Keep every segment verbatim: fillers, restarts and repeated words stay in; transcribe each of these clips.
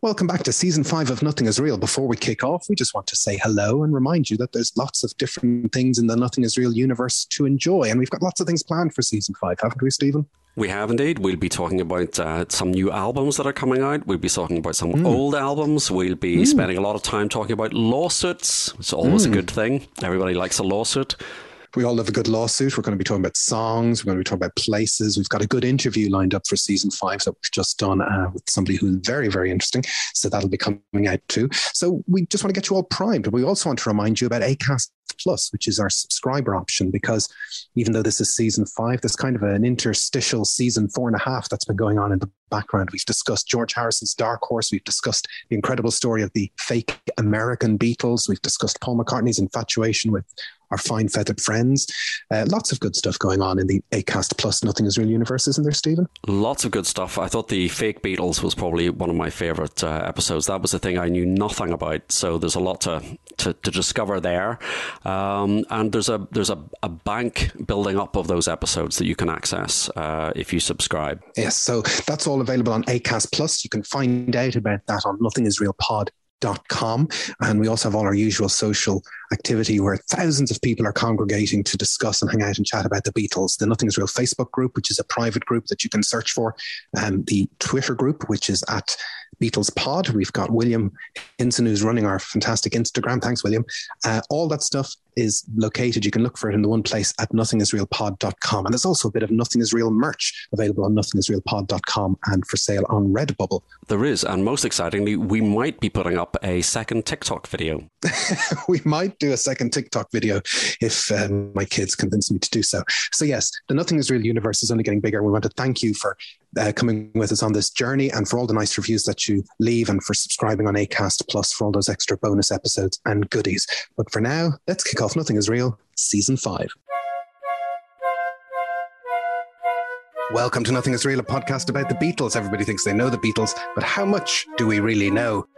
Welcome back to season five of Nothing Is Real. Before we kick off, we just want to say hello and remind you that there's lots of different things in the Nothing Is Real universe to enjoy. And we've got lots of things planned for season five, haven't we, Stephen? We have indeed. We'll be talking about uh, some new albums that are coming out. We'll be talking about some mm. old albums. We'll be mm. spending a lot of time talking about lawsuits. It's always mm. a good thing. Everybody likes a lawsuit. We all love a good lawsuit. We're going to be talking about songs. We're going to be talking about places. We've got a good interview lined up for season five that we've just done uh, with somebody who's very, very interesting. So that'll be coming out too. So we just want to get you all primed. But we also want to remind you about Acast Plus, which is our subscriber option, because even though this is season five, there's kind of an interstitial season four and a half that's been going on in the background. We've discussed George Harrison's Dark Horse. We've discussed the incredible story of the fake American Beatles. We've discussed Paul McCartney's infatuation with our fine feathered friends. Uh, lots of good stuff going on in the Acast Plus Nothing Is Real universe, isn't there, Stephen? Lots of good stuff. I thought the fake Beatles was probably one of my favourite uh, episodes. That was the thing I knew nothing about, so there's a lot to to, to discover there. Um, and there's a there's a, a bank building up of those episodes that you can access uh, if you subscribe. Yes, so that's all available on Acast Plus. You can find out about that on Nothing Is Real Pod. Dot com. And we also have all our usual social activity where thousands of people are congregating to discuss and hang out and chat about the Beatles. The Nothing Is Real Facebook group, which is a private group that you can search for. Um, the Twitter group, which is at Beatles Pod. We've got William Hinson, who's running our fantastic Instagram. Thanks, William. Uh, all that stuff is located. You can look for it in the one place at nothing is real pod dot com. And there's also a bit of Nothing Is Real merch available on nothing is real pod dot com and for sale on Redbubble. There is. And most excitingly, we might be putting up a second TikTok video. We might do a second TikTok video if um, my kids convince me to do so. So yes, the Nothing Is Real universe is only getting bigger. We want to thank you for uh, coming with us on this journey and for all the nice reviews that you leave and for subscribing on Acast Plus for all those extra bonus episodes and goodies. But for now, let's kick off Nothing Is Real, Season five. Welcome to Nothing Is Real, a podcast about the Beatles. Everybody thinks they know the Beatles, but how much do we really know?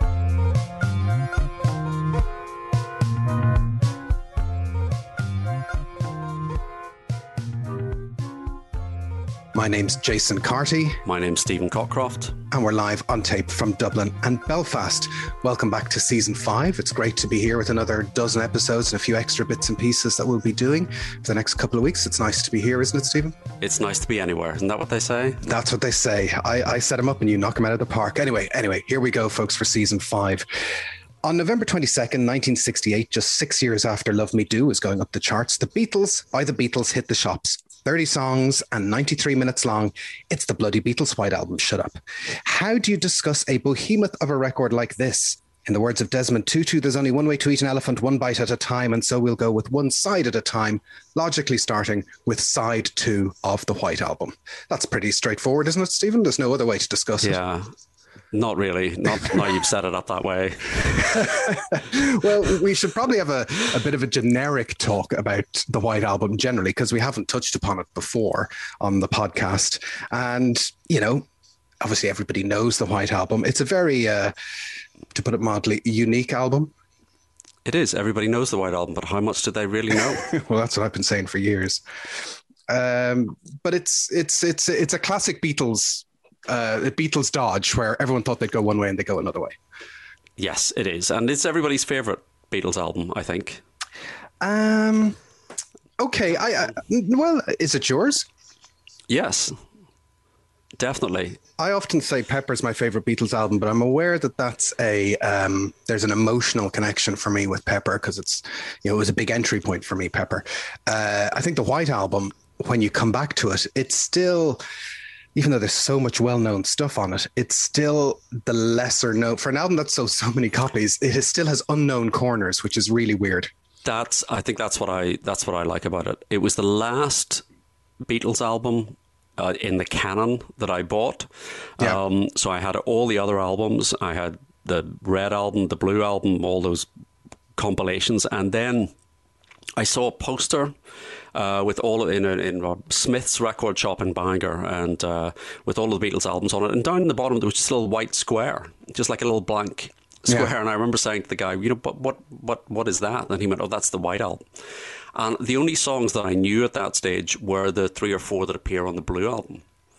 My name's Jason Carty. My name's Stephen Cockcroft. And we're live on tape from Dublin and Belfast. Welcome back to season five. It's great to be here with another dozen episodes and a few extra bits and pieces that we'll be doing for the next couple of weeks. It's nice to be here, isn't it, Stephen? It's nice to be anywhere. Isn't that what they say? That's what they say. I, I set them up and you knock them out of the park. Anyway, anyway, here we go, folks, for season five. On November twenty-second, nineteen sixty-eight, just six years after Love Me Do was going up the charts, the Beatles, by the Beatles, hit the shops. thirty songs and ninety-three minutes long. It's the bloody Beatles White Album. Shut up. How do you discuss a behemoth of a record like this? In the words of Desmond Tutu, there's only one way to eat an elephant, one bite at a time, and so we'll go with one side at a time, logically starting with side two of the White Album. That's pretty straightforward, isn't it, Stephen? There's no other way to discuss it. Yeah. Not really. Not now you've set it up that way. Well, we should probably have a, a bit of a generic talk about the White Album generally, because we haven't touched upon it before on the podcast. And, you know, obviously everybody knows the White Album. It's a very, uh, to put it mildly, unique album. It is. Everybody knows the White Album, but how much do they really know? Well, that's what I've been saying for years. Um, but it's it's it's it's a classic Beatles Uh, the Beatles dodge, where everyone thought they'd go one way and they go another way. Yes, it is. And it's everybody's favourite Beatles album, I think. Um. Okay. I, I Well, is it yours? Yes, definitely. I often say Pepper's my favourite Beatles album, but I'm aware that that's a, um, there's an emotional connection for me with Pepper, because it's, you know, it was a big entry point for me, Pepper. Uh, I think the White Album, when you come back to it, it's still... even though there's so much well-known stuff on it, it's still the lesser known. For an album that sold so many copies, it is still has unknown corners, which is really weird. That's, I think that's what I that's what I like about it. It was the last Beatles album uh, in the canon that I bought. Yeah. Um, so I had all the other albums. I had the Red Album, the Blue Album, all those compilations, and then I saw a poster uh, with all of, in, a, in a Smith's record shop in Bangor, and uh, with all of the Beatles albums on it. And down in the bottom, there was just a little white square, just like a little blank square. Yeah. And I remember saying to the guy, you know, but what, what, what is that? And he went, oh, that's the White Album. And the only songs that I knew at that stage were the three or four that appear on the Blue Album.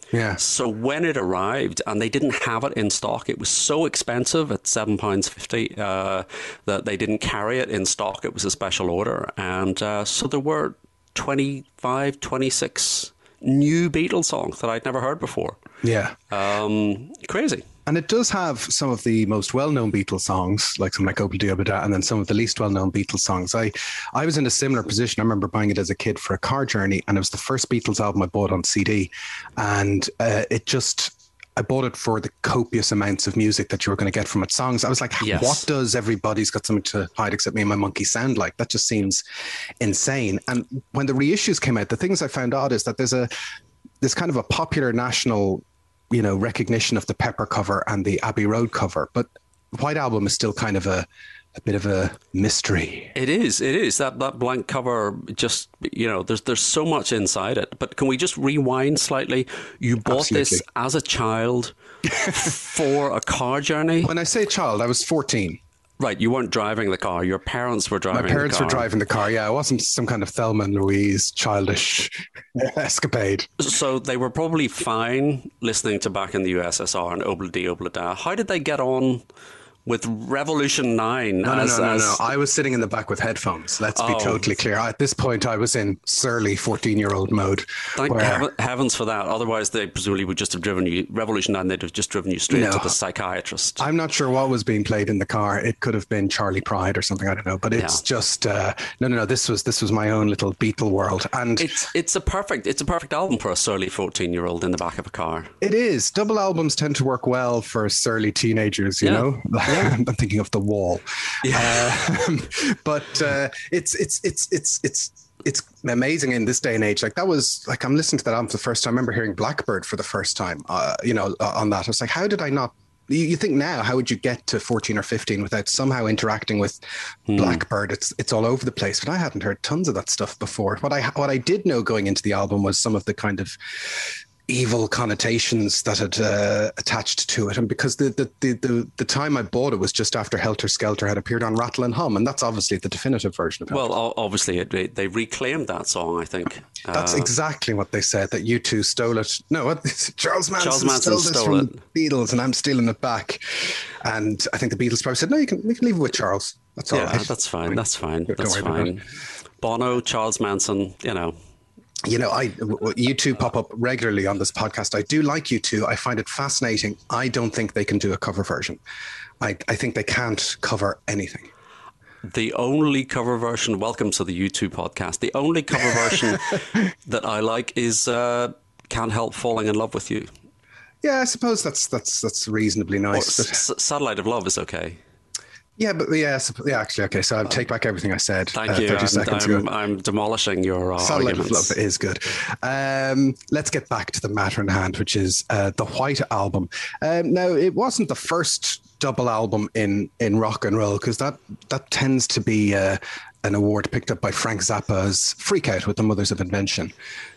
Yeah. So when it arrived and they didn't have it in stock, it was so expensive at seven pounds fifty uh, that they didn't carry it in stock. It was a special order. And uh, so there were twenty-five, twenty-six new Beatles songs that I'd never heard before. Yeah. Um, crazy. And it does have some of the most well-known Beatles songs, like some like Obla Di and then some of the least well-known Beatles songs. I, I was in a similar position. I remember buying it as a kid for a car journey, and it was the first Beatles album I bought on C D. And uh, it just, I bought it for the copious amounts of music that you were going to get from its songs. I was like, yes. What does Everybody's Got Something to Hide Except Me and My Monkey sound like? That just seems insane. And when the reissues came out, the things I found odd is that there's a, there's kind of a popular national, you know, recognition of the Pepper cover and the Abbey Road cover, but White Album is still kind of a, a bit of a mystery. It is, it is. That that blank cover, just, you know, there's there's so much inside it. But can we just rewind slightly? You bought Absolutely. This as a child for a car journey? When I say child, I was fourteen. Right, you weren't driving the car. Your parents were driving the car. My parents were driving the car, yeah. It wasn't some kind of Thelma and Louise childish escapade. So they were probably fine listening to Back in the U S S R and Obla Di Obla Da. How did they get on with Revolution nine? No, as, no, no, no, as... no. I was sitting in the back with headphones. Let's be oh. totally clear. At this point, I was in surly fourteen-year-old mode. Thank where... heaven, heavens for that. Otherwise, they presumably would just have driven you, Revolution nine, they'd have just driven you straight no, to the psychiatrist. I'm not sure what was being played in the car. It could have been Charlie Pride or something, I don't know. But it's yeah. just, uh, no, no, no, this was this was my own little Beatle world. And it's it's a perfect it's a perfect album for a surly fourteen-year-old in the back of a car. It is. Double albums tend to work well for surly teenagers, you yeah. know? Yeah. I'm thinking of The Wall. Yeah. Uh, but uh, it's it's it's it's it's it's amazing in this day and age. Like that was like I'm listening to that album for the first time. I remember hearing Blackbird for the first time. Uh, you know, uh, on that, I was like, how did I not? You, you think now, how would you get to fourteen or fifteen without somehow interacting with hmm. Blackbird? It's it's all over the place. But I hadn't heard tons of that stuff before. What I what I did know going into the album was some of the kind of evil connotations that had uh, attached to it, and because the, the the the the time I bought it was just after Helter Skelter had appeared on Rattle and Hum, and that's obviously the definitive version of it. Well, obviously it, they reclaimed that song, I think. That's uh, exactly what they said, that U two stole it. No, what, Charles Manson, Charles Manson stole this stole from it. the Beatles, and I'm stealing it back. And I think the Beatles probably said, no, you can you can leave it with Charles. That's all yeah, right. that's fine. That's fine. Don't That's fine. Bono, Charles Manson, you know. You know, I U two pop up regularly on this podcast. I do like U two. I find it fascinating. I don't think they can do a cover version. I, I think they can't cover anything. The only cover version, welcome to the U two podcast, the only cover version that I like is uh, Can't Help Falling in Love with You. Yeah, I suppose that's that's that's reasonably nice. Or S- Satellite of Love is okay. Yeah, but yeah, yeah, actually, okay. So I'll take back everything I said. Thank uh, you. thirty I'm, seconds I'm, ago. I'm demolishing your uh, Satellite arguments. of Love is good. Um, let's get back to the matter in hand, which is uh, the White Album. Um, now, it wasn't the first double album in in rock and roll, because that that tends to be uh, an award picked up by Frank Zappa's Freak Out with the Mothers of Invention.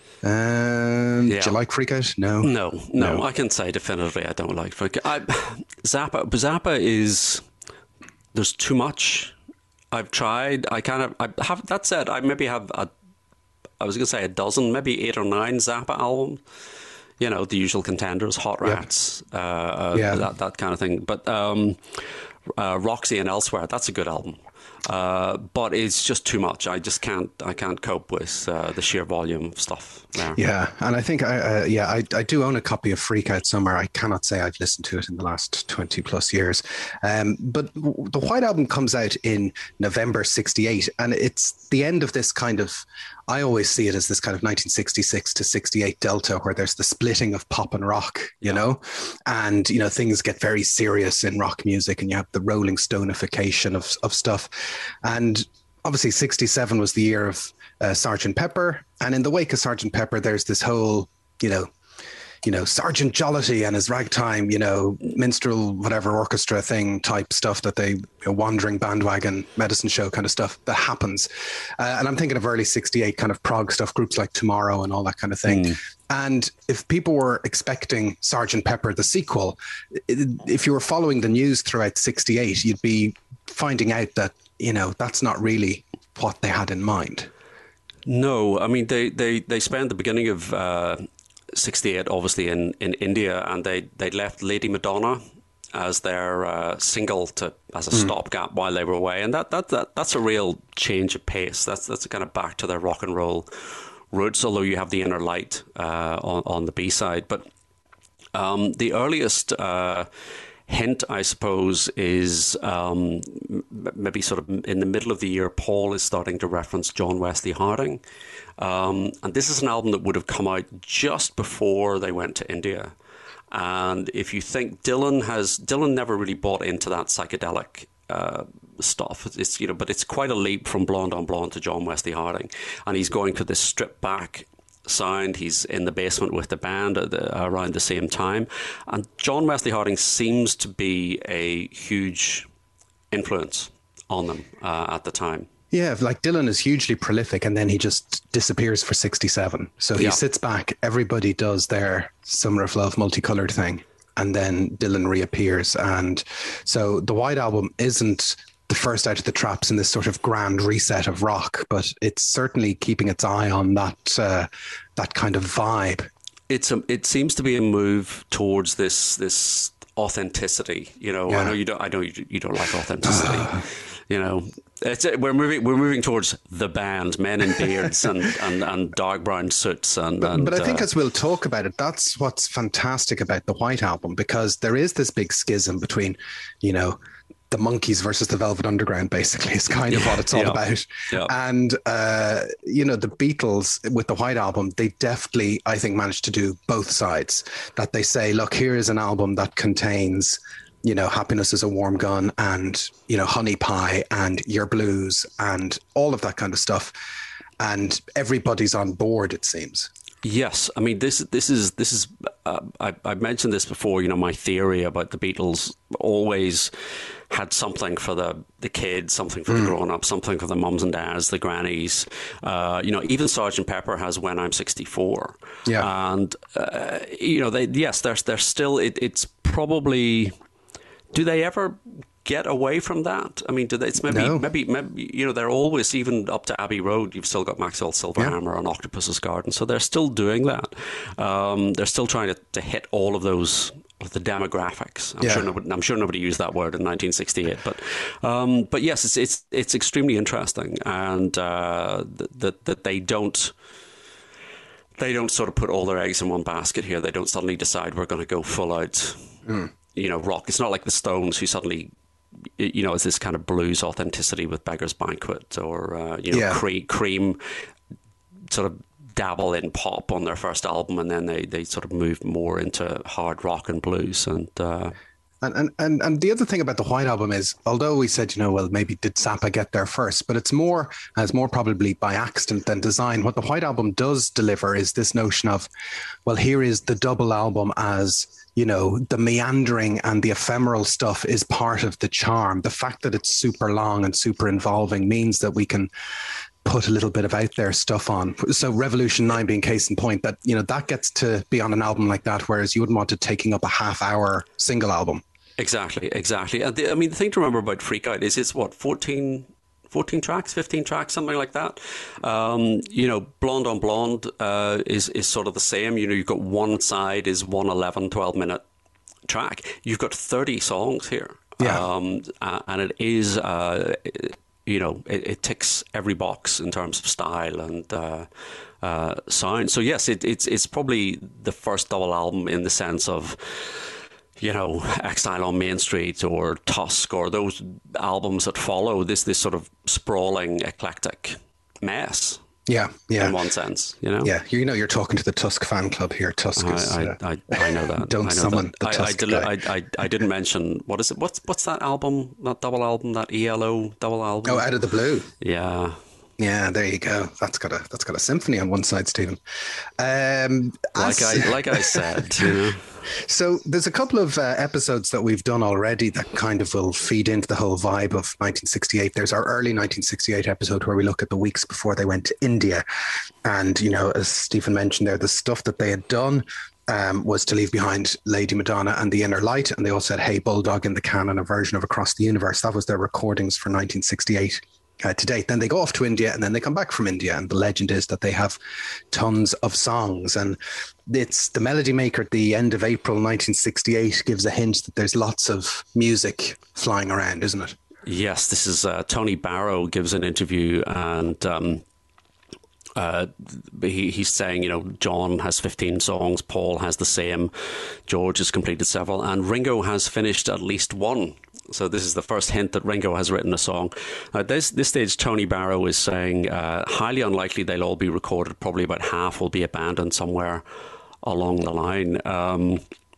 Um, yeah. Do you like Freak Out? No? no, no, no. I can say definitively I don't like Freak Out. I, Zappa, Zappa is. There's too much. I've tried. I kind of. I have. That said, I maybe have a. I was going to say a dozen, maybe eight or nine Zappa albums. You know, the usual contenders, Hot Rats, yeah. Uh, yeah. that that kind of thing. But um, uh, Roxy and Elsewhere, that's a good album. Uh, but it's just too much. I just can't. I can't cope with uh, the sheer volume of stuff there. Yeah, and I think I, uh, yeah, I, I do own a copy of Freak Out somewhere. I cannot say I've listened to it in the last twenty plus years. Um, but the White Album comes out in November sixty-eight, and it's the end of this kind of. I always see it as this kind of nineteen sixty-six to sixty-eight delta, where there's the splitting of pop and rock, you yeah. know, and you know things get very serious in rock music, and you have the Rolling Stonification of of stuff. And obviously sixty-seven was the year of uh, Sergeant Pepper. And in the wake of Sergeant Pepper, there's this whole, you know, you know, Sergeant Jollity and his ragtime, you know, minstrel, whatever orchestra thing type stuff that they, you know, wandering bandwagon medicine show kind of stuff that happens. Uh, and I'm thinking of early sixty-eight kind of prog stuff, groups like Tomorrow and all that kind of thing. Mm. And if people were expecting Sergeant Pepper, the sequel, if you were following the news throughout sixty-eight, you'd be finding out that, you know, that's not really what they had in mind. No, I mean, they, they, they spent the beginning of uh, sixty-eight, obviously in, in India, and they they left Lady Madonna as their uh, single to as a mm. stopgap while they were away, and that, that that that's a real change of pace. That's that's kind of back to their rock and roll roots. Although you have the Inner Light uh, on on the B side, but um, the earliest uh, hint, I suppose, is um, maybe sort of in the middle of the year. Paul is starting to reference John Wesley Harding. Um, and this is an album that would have come out just before they went to India. And if you think Dylan has, Dylan never really bought into that psychedelic uh, stuff. It's, you know, but it's quite a leap from Blonde on Blonde to John Wesley Harding. And he's going to this stripped back sound. He's in the basement with the band at the, around the same time. And John Wesley Harding seems to be a huge influence on them uh, at the time. Yeah, like Dylan is hugely prolific and then he just disappears for sixty-seven. So he yeah. sits back, everybody does their Summer of Love multicolored thing, and then Dylan reappears. And so the White Album isn't the first out of the traps in this sort of grand reset of rock, but it's certainly keeping its eye on that uh, that kind of vibe. It's a, it seems to be a move towards this this authenticity. You know, yeah. I know you don't. I know you, you don't like authenticity. You know, it's we're moving we're moving towards the band, men in beards and, and, and dark brown suits, and, and but, but I think uh, as we'll talk about it, that's what's fantastic about the White Album, because there is this big schism between, you know, the Monkees versus the Velvet Underground, basically, is kind of what it's all yeah. about. Yeah. And, uh, you know, the Beatles with the White Album, they definitely, I think, managed to do both sides. That they say, look, here is an album that contains, you know, Happiness is a Warm Gun and, you know, Honey Pie and Your Blues and all of that kind of stuff. And everybody's on board, it seems. Yes, I mean this. This is this is. Uh, I, I've mentioned this before. You know, my theory about the Beatles always had something for the the kids, something for mm. the grown-ups, something for the mums and dads, the grannies. Uh, you know, even Sergeant Pepper has When I'm sixty-four. Yeah, and uh, you know, they yes, there's there's still. It, it's probably. Do they ever get away from that? I mean, do they, it's maybe, no. maybe, maybe, you know, they're always, even up to Abbey Road, you've still got Maxwell Silverhammer yeah. and Octopus's Garden. So they're still doing that. Um, they're still trying to, to hit all of those, of the demographics. I'm, yeah. sure nobody, I'm sure nobody used that word in nineteen sixty-eight. But um, but yes, it's it's it's extremely interesting. And uh, that that they don't... They don't sort of put all their eggs in one basket here. They don't suddenly decide we're going to go full out... Mm. You know, rock. It's not like the Stones, who suddenly, you know, is this kind of blues authenticity with Beggar's Banquet, or uh, you know, yeah. Cream, Cream, sort of dabble in pop on their first album, and then they, they sort of move more into hard rock and blues. And, uh, and and and and the other thing about the White Album is, although we said, you know, well, maybe did Zappa get there first, but it's more as more probably by accident than design. What the White Album does deliver is this notion of, well, here is the double album as, you know, the meandering and the ephemeral stuff is part of the charm. The fact that it's super long and super involving means that we can put a little bit of out there stuff on. So Revolution nine being case in point, that, you know, that gets to be on an album like that, whereas you wouldn't want it taking up a half hour single album. Exactly, exactly. And the, I mean, the thing to remember about Freak Out is it's what, fourteen... fourteen tracks, fifteen tracks, something like that. Um, you know, Blonde on Blonde uh, is, is sort of the same. You know, you've got one side is one eleven, twelve minute track. You've got thirty songs here. Yeah. Um, uh, and it is, uh, you know, it, it ticks every box in terms of style and uh, uh, sound. So yes, it, it's, it's probably the first double album in the sense of, you know, Exile on Main Street or Tusk or those albums that follow, this this sort of sprawling, eclectic mess. Yeah, yeah. In one sense, you know. Yeah, you know, you're talking to the Tusk fan club here. Tusk is. I, uh, I, I, I know that. Don't I know summon that. the I, Tusk I, guy. I, I, I didn't mention, what is it? What's what's that album? That double album? That E L O double album? Oh, Out of the Blue. Yeah. Yeah, there you go. That's got a that's got a symphony on one side, Stephen. Um, like as, I like I said, you know. So there's a couple of uh, episodes that we've done already that kind of will feed into the whole vibe of nineteen sixty-eight. There's our early nineteen sixty-eight episode where we look at the weeks before they went to India, and you know, as Stephen mentioned there, the stuff that they had done um, was to leave behind Lady Madonna and the Inner Light, and they also had Hey Bulldog in the Can and a version of Across the Universe. That was their recordings for nineteen sixty-eight. uh, to date. Then they go off to India, and then they come back from India. And the legend is that they have tons of songs. And it's the Melody Maker at the end of April nineteen sixty-eight gives a hint that there's lots of music flying around, isn't it? Yes, this is uh, Tony Barrow gives an interview, and um, uh, he, he's saying, you know, John has fifteen songs, Paul has the same, George has completed several, and Ringo has finished at least one. So this is the first hint that Ringo has written a song. At this, this stage, Tony Barrow is saying, uh, highly unlikely they'll all be recorded. Probably about half will be abandoned somewhere along the line. Um,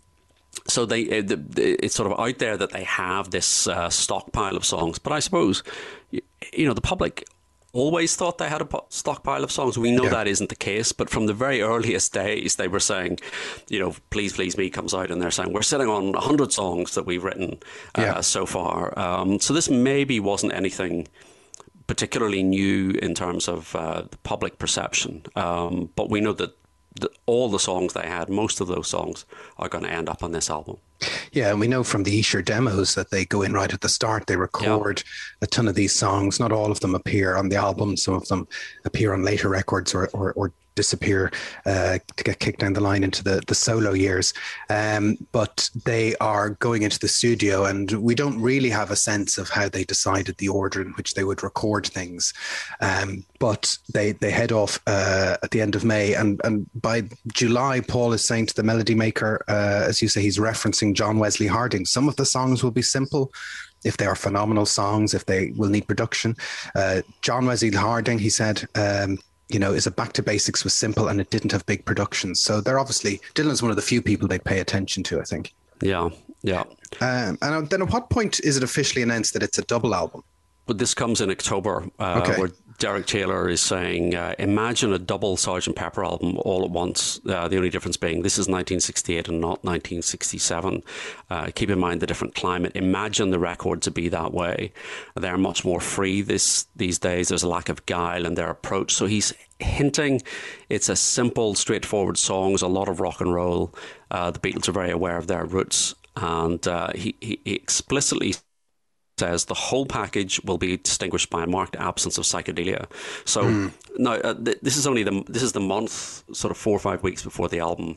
so they, it, it's sort of out there that they have this uh, stockpile of songs. But I suppose, you know, the public always thought they had a stockpile of songs. We know yeah. that isn't the case, but from the very earliest days, they were saying, you know, Please Please Me comes out, and they're saying, we're sitting on one hundred songs that we've written uh, yeah. so far. Um, so this maybe wasn't anything particularly new in terms of uh, the public perception, um, but we know that the, all the songs they had, most of those songs, are going to end up on this album. Yeah, and we know from the Esher demos that they go in right at the start. They record yeah. a ton of these songs. Not all of them appear on the album. Some of them appear on later records or or, or disappear uh, to get kicked down the line into the, the solo years. Um, but they are going into the studio, and we don't really have a sense of how they decided the order in which they would record things. Um, but they, they head off uh, at the end of May, and, and by July, Paul is saying to the Melody Maker, uh, as you say, he's referencing John Wesley Harding. Some of the songs will be simple, if they are phenomenal songs, if they will need production. Uh, John Wesley Harding, he said, um, you know, is a back to basics, was simple, and it didn't have big productions. So they're obviously, Dylan's one of the few people they'd pay attention to, I think. Yeah, yeah. Um, and then at what point is it officially announced that it's a double album? But this comes in October, uh, okay. where Derek Taylor is saying, uh, imagine a double Sergeant Pepper album all at once. Uh, the only difference being this is nineteen sixty-eight and not nineteen sixty-seven. Uh, keep in mind the different climate. Imagine the record to be that way. They're much more free this these days. There's a lack of guile in their approach. So he's hinting it's a simple, straightforward songs, a lot of rock and roll. Uh, the Beatles are very aware of their roots. And uh, he, he explicitly says the whole package will be distinguished by a marked absence of psychedelia. So mm. now uh, th- this is only the this is the month, sort of four or five weeks before the album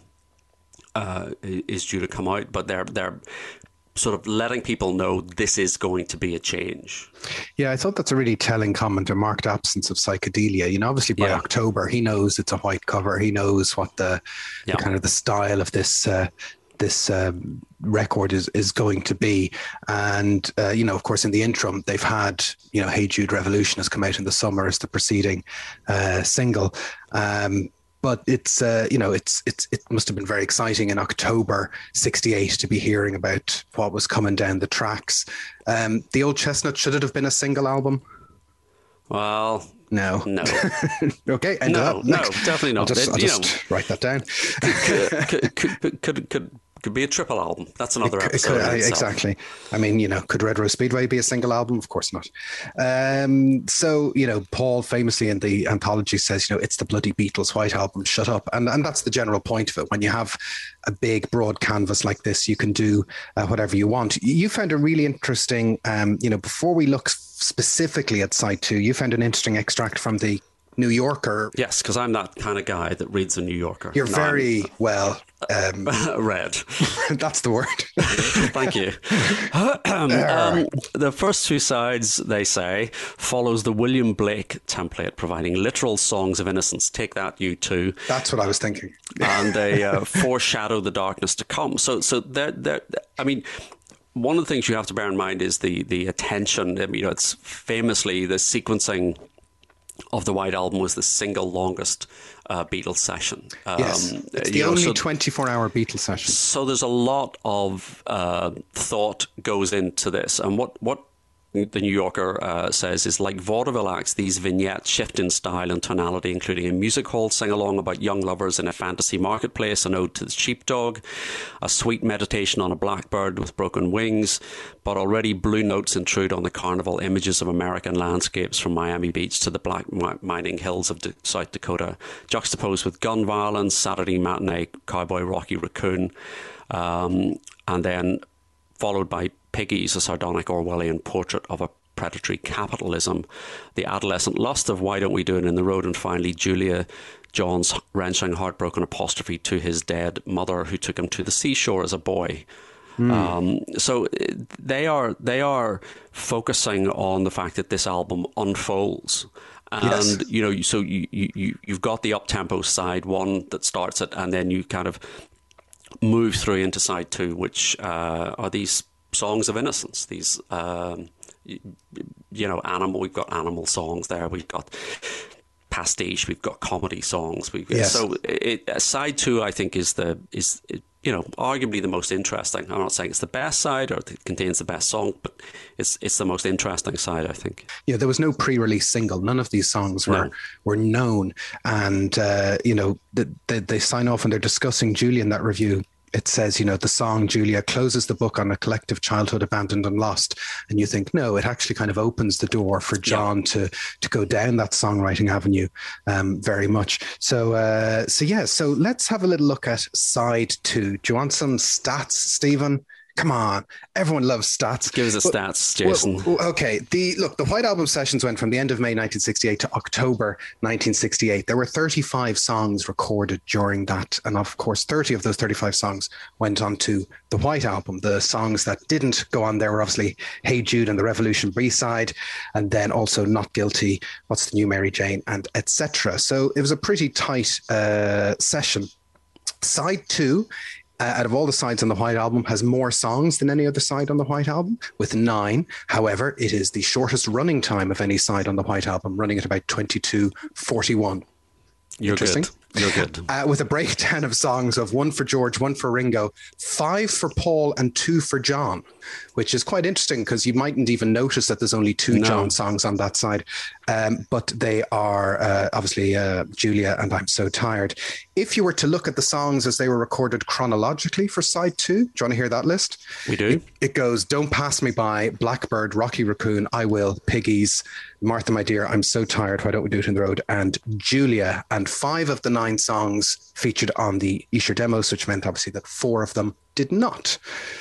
uh, is due to come out. But they're they're sort of letting people know this is going to be a change. Yeah, I thought that's a really telling comment, a marked absence of psychedelia. You know, obviously by yeah. October, he knows it's a white cover. He knows what the, yeah. the kind of the style of this. Uh, this um, record is, is going to be. And, uh, you know, of course, in the interim, they've had, you know, Hey Jude Revolution has come out in the summer as the preceding uh, single. Um, but it's, uh, you know, it's it's it must have been very exciting in October sixty-eight to be hearing about what was coming down the tracks. Um, the Old Chestnut, should it have been a single album? Well... No. No. Okay. End no, no, definitely not. I'll just, it, I'll just know, write that down. could, could, could, could, could, could be a triple album. That's another it, episode. It could, exactly. I mean, you know, could Red Rose Speedway be a single album? Of course not. Um, so, you know, Paul famously in the anthology says, you know, it's the bloody Beatles White Album, shut up. And, and that's the general point of it. When you have a big, broad canvas like this, you can do uh, whatever you want. You found a really interesting, um, you know, before we look specifically at side two, you found an interesting extract from the New Yorker. Yes, because I'm that kind of guy that reads the New Yorker. You're no, very I'm, well um, read. That's the word. Thank you. um, um, the first two sides, they say, follows the William Blake template, providing literal songs of innocence. Take that, you two. That's what I was thinking. And they uh, foreshadow the darkness to come. So, so they're, they're, I mean, one of the things you have to bear in mind is the the attention. You know, it's famously the sequencing of the White Album was the single longest uh, Beatles session. Um, yes, it's the only so, twenty-four hour Beatles session. So there's a lot of uh, thought goes into this, and what what the New Yorker uh, says is, like vaudeville acts, these vignettes shift in style and tonality, including a music hall sing-along about young lovers in a fantasy marketplace, an ode to the sheepdog, a sweet meditation on a blackbird with broken wings, but already blue notes intrude on the carnival images of American landscapes from Miami Beach to the black mining hills of South Dakota, juxtaposed with gun violence, Saturday matinee, cowboy Rocky Raccoon, um, and then followed by Piggies, a sardonic Orwellian portrait of a predatory capitalism, the adolescent lust of why don't we do it in the road, and finally Julia, John's wrenching, heartbroken apostrophe to his dead mother who took him to the seashore as a boy. Mm. Um, so they are they are focusing on the fact that this album unfolds. And, yes. you know, so you, you, you've got the up-tempo side one that starts it, and then you kind of move through into side two, which uh, are these songs of innocence, these, um, you, you know, animal, we've got animal songs there, we've got pastiche, we've got comedy songs. We've, yes. So it, side two, I think, is the, is it, you know, arguably the most interesting. I'm not saying it's the best side or it contains the best song, but it's it's the most interesting side, I think. Yeah, there was no pre-release single. None of these songs were no. were known. And, uh, you know, they, they sign off and they're discussing Julia in that review. It says, you know, the song Julia closes the book on a collective childhood abandoned and lost. And you think, no, it actually kind of opens the door for John yeah. to to go down that songwriting avenue um, very much. So, uh, so yeah, so let's have a little look at side two. Do you want some stats, Stephen? Come on, everyone loves stats. Give us the but, stats, Jason. Well, okay, the look, the White Album sessions went from the end of May nineteen sixty-eight to October nineteen sixty-eight. There were thirty-five songs recorded during that, and of course, thirty of those thirty-five songs went on to the White Album. The songs that didn't go on there were obviously "Hey Jude" and "The Revolution" B-side, and then also "Not Guilty," "What's the New Mary Jane," and et cetera. So it was a pretty tight uh, session. Side two. Uh, out of all the sides on the White Album, has more songs than any other side on the White Album, with nine. However, it is the shortest running time of any side on the White Album, running at about twenty-two forty-one. You're Interesting. Good. You're good. Uh, with a breakdown of songs of one for George, one for Ringo, five for Paul, and two for John, which is quite interesting because you mightn't even notice that there's only two no. John songs on that side. Um, but they are uh, obviously uh, Julia and I'm So Tired. If you were to look at the songs as they were recorded chronologically for side two, do you want to hear that list? We do. It, it goes Don't Pass Me By, Blackbird, Rocky Raccoon, I Will, Piggies, Martha, My Dear, I'm So Tired, Why Don't We Do It in the Road, and Julia. And five of the nine songs featured on the Esher demos, which meant obviously that four of them did not.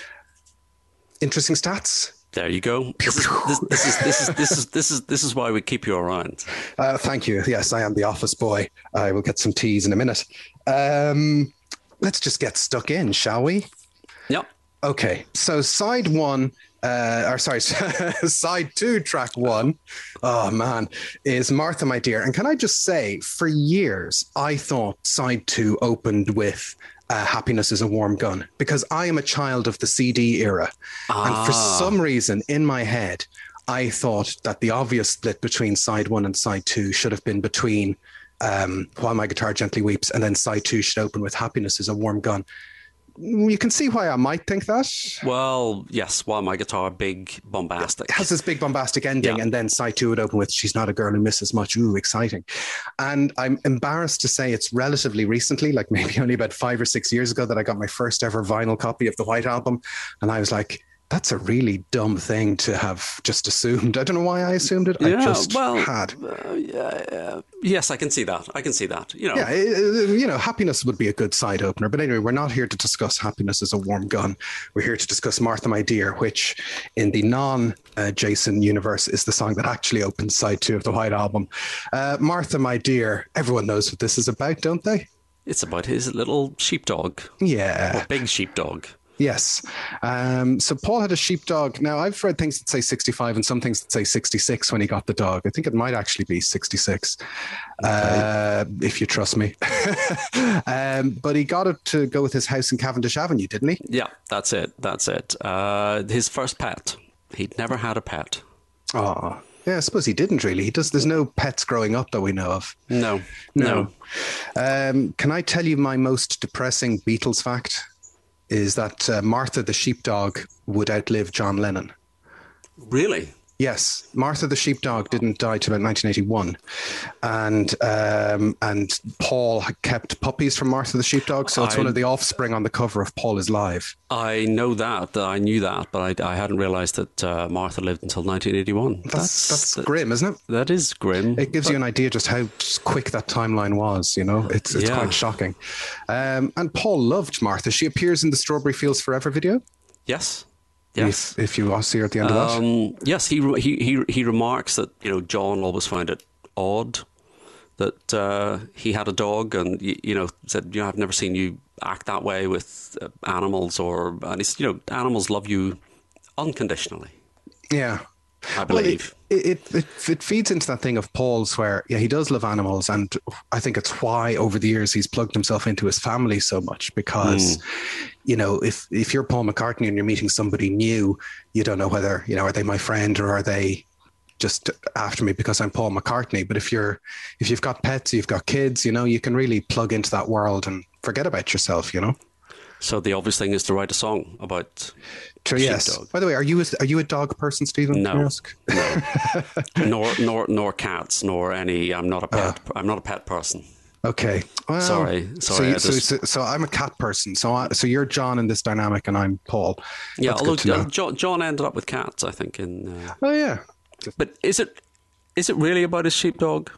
Interesting stats. There you go. This is this, this is this is this is this is this is why we keep you around. Uh, thank you. Yes, I am the office boy. I will get some teas in a minute. Um, let's just get stuck in, shall we? Yep. Okay. So side one, uh, or sorry, side two, track one. Oh man, is Martha, My Dear. And can I just say, for years, I thought side two opened with Uh, Happiness is a Warm Gun, because I am a child of the C D era. Ah. And for some reason in my head, I thought that the obvious split between side one and side two should have been between um, While My Guitar Gently Weeps, and then side two should open with Happiness is a Warm Gun. You can see why I might think that. Well, yes, While My Guitar, big, bombastic. It has this big bombastic ending, yeah. And then side two would open with She's Not a Girl Who Misses Much. Ooh, exciting. And I'm embarrassed to say it's relatively recently, like maybe only about five or six years ago, that I got my first ever vinyl copy of the White Album. And I was like, that's a really dumb thing to have just assumed. I don't know why I assumed it. Yeah, I just well, had. Uh, yeah, yeah. Yes, I can see that. I can see that. You know. Yeah, it, you know, Happiness would be a good side opener. But anyway, we're not here to discuss Happiness is a Warm Gun. We're here to discuss Martha, My Dear, which in the non-Jason uh, universe is the song that actually opens side two of the White Album. Uh, Martha, My Dear, everyone knows what this is about, don't they? It's about his little sheepdog. Yeah. Or big sheepdog. Yes. Um, so Paul had a sheepdog. Now, I've read things that say sixty-five and some things that say sixty-six when he got the dog. I think it might actually be sixty-six, okay. uh, if you trust me. um, but he got it to go with his house in Cavendish Avenue, didn't he? Yeah, that's it. That's it. Uh, his first pet. He'd never had a pet. Oh, yeah, I suppose he didn't really. He does. There's no pets growing up that we know of. No, no. no. Um, can I tell you my most depressing Beatles fact? Is that uh, Martha the sheepdog would outlive John Lennon. Really? Yes. Martha the sheepdog didn't die till about nineteen eighty-one. And um, and Paul kept puppies from Martha the sheepdog, so it's I, one of the offspring on the cover of Paul is Live. I know that. I knew that, but I, I hadn't realised that uh, Martha lived until nineteen eighty-one. That's, that's, that's that, grim, isn't it? That is grim. It gives but, you an idea just how quick that timeline was, you know? It's, it's yeah. quite shocking. Um, and Paul loved Martha. She appears in the Strawberry Fields Forever video. Yes. Yes. If, if you see her at the end of that. Um, yes, he, he he he remarks that, you know, John always found it odd that uh, he had a dog, and you, you know, said, you know, I've never seen you act that way with uh, animals, or and it's, you know, animals love you unconditionally. Yeah. I believe. Well, it, it, it, it feeds into that thing of Paul's where, yeah, he does love animals. And I think it's why over the years he's plugged himself into his family so much because, mm. you know, if, if you're Paul McCartney and you're meeting somebody new, you don't know whether, you know, are they my friend or are they just after me because I'm Paul McCartney? But if you're, if you've got pets, you've got kids, you know, you can really plug into that world and forget about yourself, you know? So the obvious thing is to write a song about True, yes. By the way, are you a, are you a dog person, Stephen? No, no. nor nor nor cats, nor any. I'm not a pet. Uh, I'm not a pet person. Okay. Well, sorry, sorry. So, you, just... so, so, so I'm a cat person. So I, so you're John in this dynamic, and I'm Paul. Yeah, That's although uh, John, John ended up with cats, I think. In uh... oh yeah. But is it is it really about his sheepdog?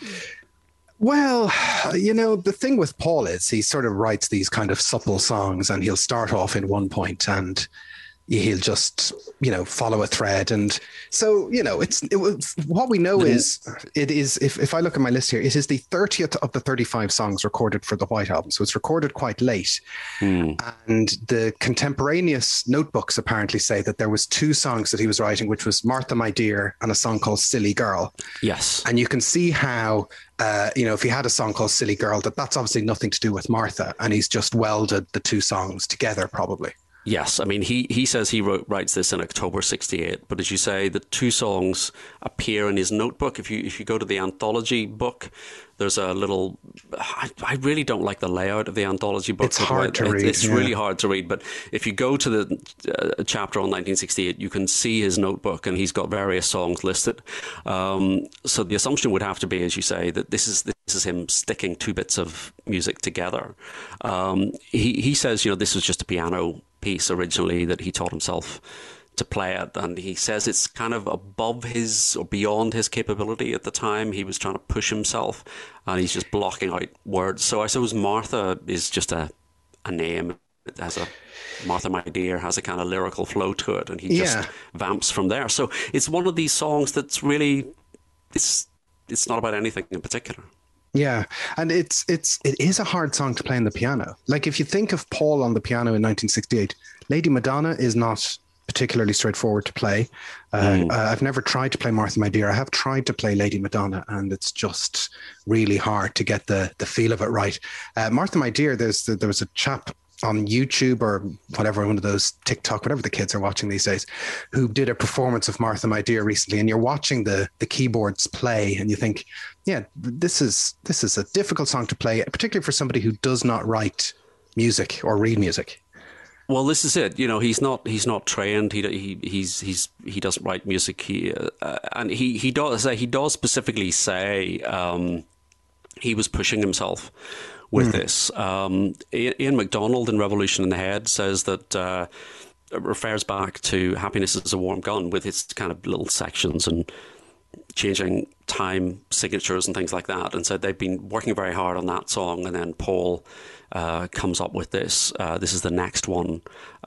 Well, you know, the thing with Paul is he sort of writes these kind of supple songs and he'll start off in one point and he'll just, you know, follow a thread. And so, you know, it's it, what we know is it is, if, if I look at my list here, it is the thirtieth of the thirty-five songs recorded for the White Album. So it's recorded quite late. Mm. And the contemporaneous notebooks apparently say that there was two songs that he was writing, which was Martha, My Dear, and a song called Silly Girl. Yes. And you can see how, uh, you know, if he had a song called Silly Girl, that that's obviously nothing to do with Martha. And he's just welded the two songs together, probably. Yes, I mean, he, he says he wrote, writes this in October sixty-eight, but as you say, the two songs appear in his notebook. If you if you go to the anthology book, there's a little... I, I really don't like the layout of the anthology book. It's hard to it, read. It's yeah. really hard to read, but if you go to the uh, chapter on nineteen sixty-eight, you can see his notebook, and he's got various songs listed. Um, so the assumption would have to be, as you say, that this is this is him sticking two bits of music together. Um, he, he says, you know, this was just a piano piece originally that he taught himself to play it, and he says it's kind of above his or beyond his capability at the time. He was trying to push himself and he's just blocking out words. So I suppose Martha is just a a name. It has a Martha, My Dear has a kind of lyrical flow to it, and he yeah. just vamps from there. So it's one of these songs that's really it's it's not about anything in particular. Yeah, and it's it's it is a hard song to play on the piano. Like if you think of Paul on the piano in nineteen sixty-eight, Lady Madonna is not particularly straightforward to play. Uh, mm. uh, I've never tried to play Martha, My Dear. I have tried to play Lady Madonna, and it's just really hard to get the the feel of it right. Uh, Martha, My Dear, there's there was a chap on YouTube or whatever, one of those TikTok, whatever the kids are watching these days, who did a performance of Martha, My Dear recently, and you're watching the the keyboards play and you think, yeah, this is this is a difficult song to play, particularly for somebody who does not write music or read music. Well, this is it. You know, he's not he's not trained. He he he's he's he doesn't write music. He uh, and he he does he does specifically say um, he was pushing himself with mm. this. Um, Ian MacDonald in Revolution in the Head says that uh, it refers back to Happiness is a Warm Gun with its kind of little sections and changing time signatures and things like that, and said they've been working very hard on that song, and then Paul uh, comes up with this. Uh, this is the next one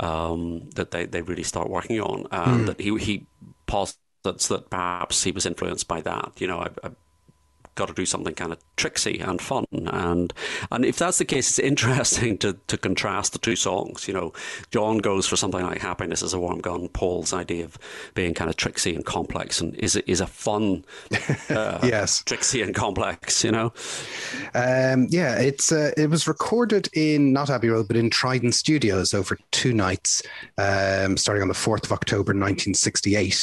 um, that they, they really start working on, and mm. that he, he posits that perhaps he was influenced by that. You know, I, I got to do something kind of tricksy and fun, and and if that's the case, it's interesting to to contrast the two songs. You know, John goes for something like Happiness is a Warm Gun. Paul's idea of being kind of tricksy and complex, and is is a fun, uh, yes, tricksy and complex. You know, um, yeah, it's uh, it was recorded in not Abbey Road, but in Trident Studios over two nights, um, starting on the fourth of October, nineteen sixty-eight.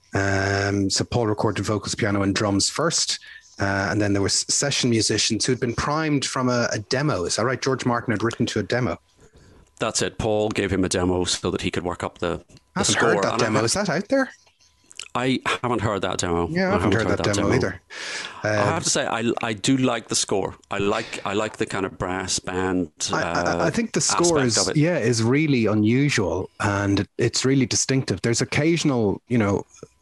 Um, so Paul recorded vocals, piano, and drums first. Uh, and then there were session musicians who had been primed from a, a demo. Is that right? George Martin had written to a demo. That's it. Paul gave him a demo so that he could work up the, the I haven't score. heard that and demo. I, Is that out there? I haven't heard that demo. Yeah, I haven't, I haven't heard, heard that, that demo, demo either. Um, I have to say, I I do like the score. I like I like the kind of brass band. Uh, I, I, I think the score is yeah is really unusual, and it's really distinctive. There's occasional, you know,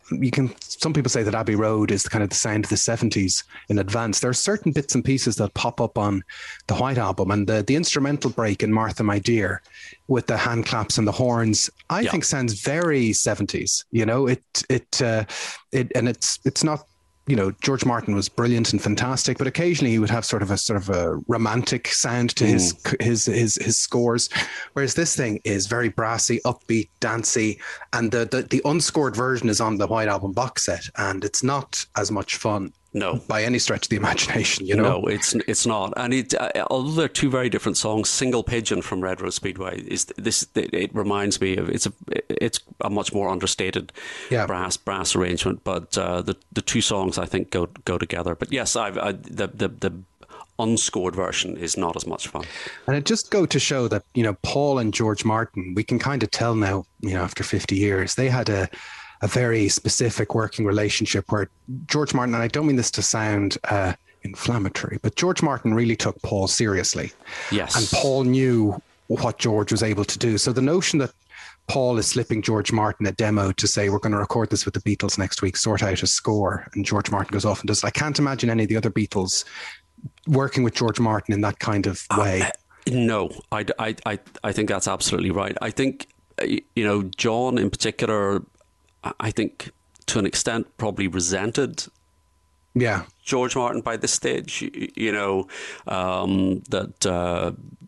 you can, some people say that Abbey Road is the kind of the sound of the seventies in advance. There are certain bits and pieces that pop up on the White Album, and the, the instrumental break in Martha, My Dear with the hand claps and the horns, I yeah. think sounds very seventies, you know, it, it, uh, it, and it's, it's not, you know, George Martin was brilliant and fantastic, but occasionally he would have sort of a sort of a romantic sound to mm. his, his his his scores, whereas this thing is very brassy, upbeat, dancey, and the, the the unscored version is on the White Album box set, and it's not as much fun. No, by any stretch of the imagination, you know. No, it's it's not, and it uh, although they're two very different songs. Single Pigeon from Red Rose Speedway is this. It, it reminds me of it's a it's a much more understated yeah. brass brass arrangement, but uh, the the two songs I think go go together. But yes, I've I, the the the unscored version is not as much fun. And it just go to show that, you know, Paul and George Martin, we can kind of tell now, you know, after fifty years, they had a. a very specific working relationship where George Martin, and I don't mean this to sound uh, inflammatory, but George Martin really took Paul seriously. Yes. And Paul knew what George was able to do. So the notion that Paul is slipping George Martin a demo to say, we're going to record this with the Beatles next week, sort out a score, and George Martin goes off and does it. I can't imagine any of the other Beatles working with George Martin in that kind of way. Uh, no, I, I, I, I think that's absolutely right. I think, you know, John in particular, I think to an extent probably resented yeah. George Martin by this stage, you know, um, that uh,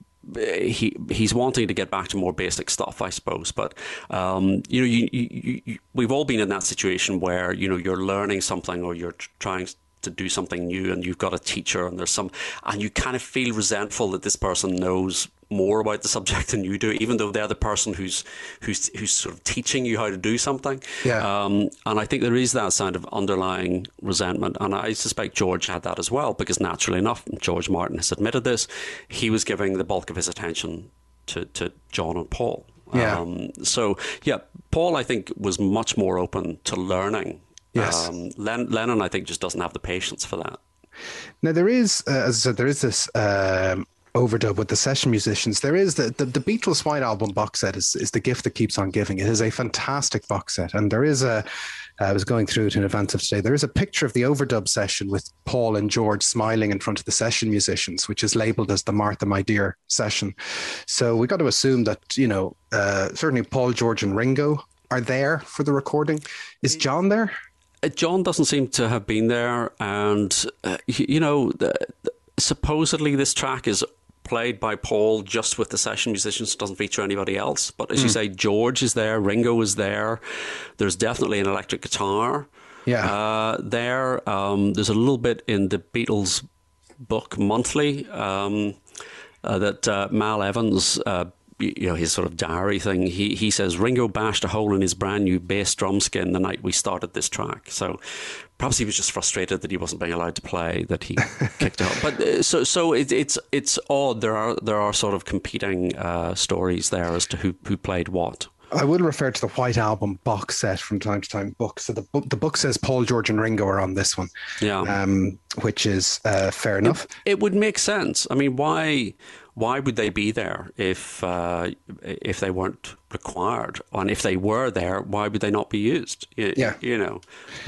he he's wanting to get back to more basic stuff, I suppose. But, um, you know, you, you, you, we've all been in that situation where, you know, you're learning something or you're trying to do something new and you've got a teacher and there's some, and you kind of feel resentful that this person knows more about the subject than you do, even though they're the person who's who's who's sort of teaching you how to do something. Yeah. Um, and I think there is that kind of underlying resentment, and I suspect George had that as well, because naturally enough, George Martin has admitted this, he was giving the bulk of his attention to, to John and Paul. Yeah. Um, so yeah, Paul I think was much more open to learning. Yes. Um, Len- Lennon I think just doesn't have the patience for that. Now there is, uh, as I said, there is this. Um, overdub with the session musicians. There is the, the the Beatles White Album box set is is the gift that keeps on giving. It is a fantastic box set, and there is a. I was going through it in advance of today. There is a picture of the overdub session with Paul and George smiling in front of the session musicians, which is labelled as the Martha, My Dear session. So we got to assume that, you know, uh, certainly Paul, George, and Ringo are there for the recording. Is John there? John doesn't seem to have been there, and uh, you know, the, the, supposedly this track is played by Paul just with the session musicians, doesn't feature anybody else. But as mm. you say, George is there, Ringo is there. There's definitely an electric guitar yeah. uh, there. Um, there's a little bit in the Beatles book Monthly um, uh, that uh, Mal Evans, uh, you know, his sort of diary thing, he he says Ringo bashed a hole in his brand new bass drum skin the night we started this track. So perhaps he was just frustrated that he wasn't being allowed to play, that he kicked out. But uh, so so it, it's it's odd. There are there are sort of competing uh, stories there as to who who played what. I will refer to the White Album box set from time to time. Book. So the book the book says Paul, George, and Ringo are on this one. Yeah, um, which is uh, fair enough. It, it would make sense. I mean, why? Why would they be there if uh, if they weren't required? And if they were there, why would they not be used? You, yeah. You know.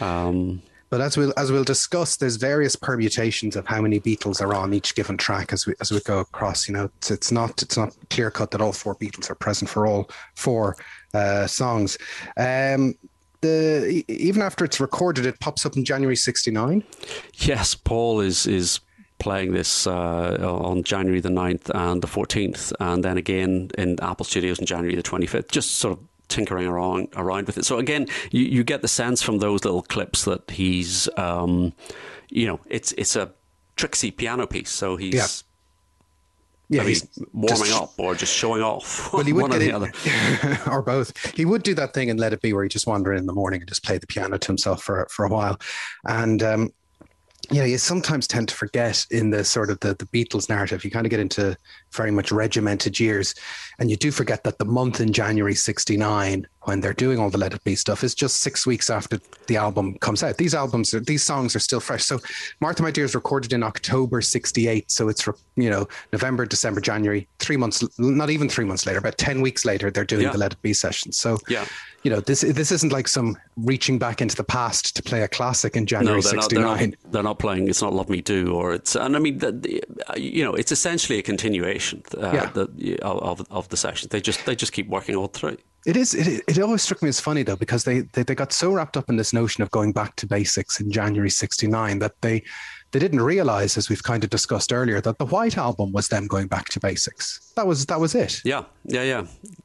Um, but as we'll as we'll discuss, there's various permutations of how many Beatles are on each given track as we as we go across. You know, it's, it's not it's not clear cut that all four Beatles are present for all four uh, songs. Um, the even after it's recorded, it pops up in January sixty-nine. Yes, Paul is is. playing this uh, on January the ninth and the fourteenth, and then again in Apple Studios on January the twenty-fifth, just sort of tinkering around around with it. So again, you, you get the sense from those little clips that he's, um, you know, it's it's a tricksy piano piece. So he's, yeah, yeah I mean, he's warming just, up or just showing off. Well, he would one get or the in, other, or both. He would do that thing and Let It Be, where he just wander in the morning and just play the piano to himself for for a while, and. Um, You know, you sometimes tend to forget in the sort of the, the Beatles narrative, you kind of get into very much regimented years, and you do forget that the month in January sixty-nine, when they're doing all the Let It Be stuff is just six weeks after the album comes out. These albums, are, these songs are still fresh. So Martha, My Dear is recorded in October sixty-eight. So it's, you know, November, December, January, three months, not even three months later, about ten weeks later, they're doing yeah. the Let It Be sessions. So, yeah. you know, this this isn't like some reaching back into the past to play a classic in January no, they're sixty-nine. Not, they're, not, they're not playing, it's not Love Me Do, or it's, and I mean, the, the, you know, it's essentially a continuation uh, yeah. the, of, of the sessions. They just, they just keep working all through. It is. It, it always struck me as funny though, because they, they they got so wrapped up in this notion of going back to basics in January sixty-nine that they they didn't realize, as we've kind of discussed earlier, that the White Album was them going back to basics. That was that was it. Yeah, yeah, yeah.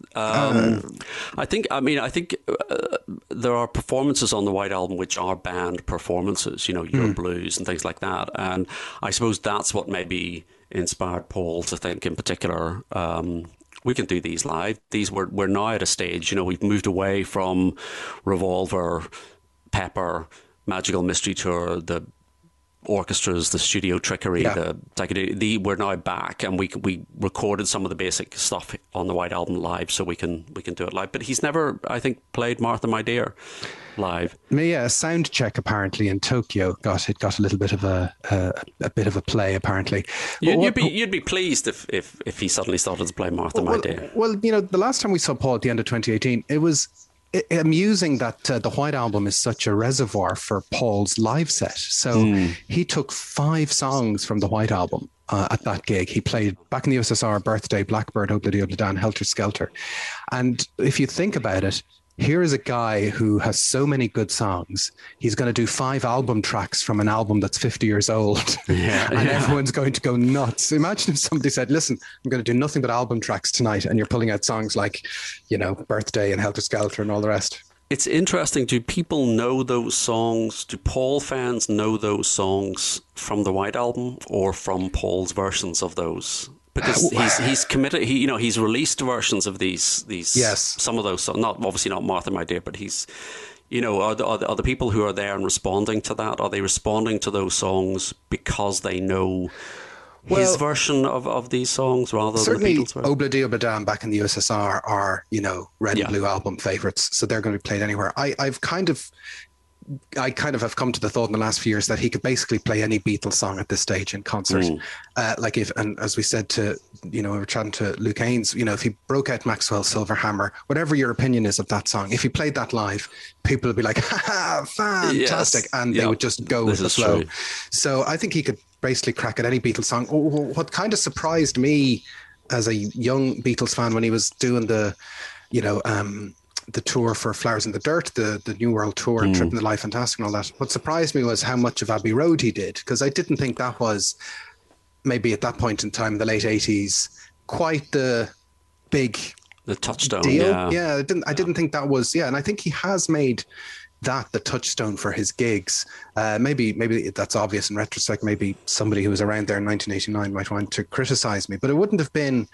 Um, uh, I think. I mean, I think uh, there are performances on the White Album which are band performances. You know, Your mm. Blues and things like that. And I suppose that's what maybe inspired Paul to think, in particular. Um, We can do these live. These we're we're now at a stage, you know, we've moved away from Revolver, Pepper, Magical Mystery Tour, the orchestras, the studio trickery, yeah. the psychedelic. The we're now back, and we we recorded some of the basic stuff on the White Album live, so we can we can do it live. But he's never, I think, played Martha, My Dear live. Yeah, sound check apparently in Tokyo got it got a little bit of a a, a bit of a play apparently. You'd, what, you'd be you'd be pleased if, if if he suddenly started to play Martha, well, My Dear. Well, you know, the last time we saw Paul at the end of twenty eighteen, it was amusing that uh, the White Album is such a reservoir for Paul's live set. So mm. he took five songs from the White Album uh, at that gig. He played Back in the U S S R, Birthday, Blackbird, Obla-Di Obla-Dan, Helter Skelter. And if you think about it, here is a guy who has so many good songs. He's going to do five album tracks from an album that's fifty years old. Yeah, and yeah. everyone's going to go nuts. Imagine if somebody said, listen, I'm going to do nothing but album tracks tonight. And you're pulling out songs like, you know, Birthday and Helter Skelter and all the rest. It's interesting. Do people know those songs? Do Paul fans know those songs from the White Album or from Paul's versions of those? Because he's he's committed. He you know he's released versions of these these yes. some of those songs. Not obviously not Martha, My Dear, but he's you know are the, are the, are the people who are there and responding to that? Are they responding to those songs because they know well, his version of, of these songs rather than the Beatles' version? Obla-Di Obla-Dan, Back in the U S S R are you know Red yeah. and Blue album favorites, so they're going to be played anywhere. I I've kind of. I kind of have come to the thought in the last few years that he could basically play any Beatles song at this stage in concert. Mm. Uh, like if, and as we said to, you know, we were chatting to Luke Haynes, you know, if he broke out Maxwell's Silver Hammer, whatever your opinion is of that song, if he played that live, people would be like, ha, fantastic. Yes. And yep. they would just go this with the flow. True. So I think he could basically crack at any Beatles song. What kind of surprised me as a young Beatles fan when he was doing the, you know, um, the tour for Flowers in the Dirt, the, the New World Tour and mm. Trip in the Life Fantastic and all that. What surprised me was how much of Abbey Road he did, because I didn't think that was maybe at that point in time, the late eighties, quite the big the touchstone deal. Yeah, yeah I didn't I didn't think that was yeah, and I think he has made that the touchstone for his gigs. Uh, maybe maybe that's obvious in retrospect. Maybe somebody who was around there in nineteen eighty-nine might want to criticize me, but it wouldn't have been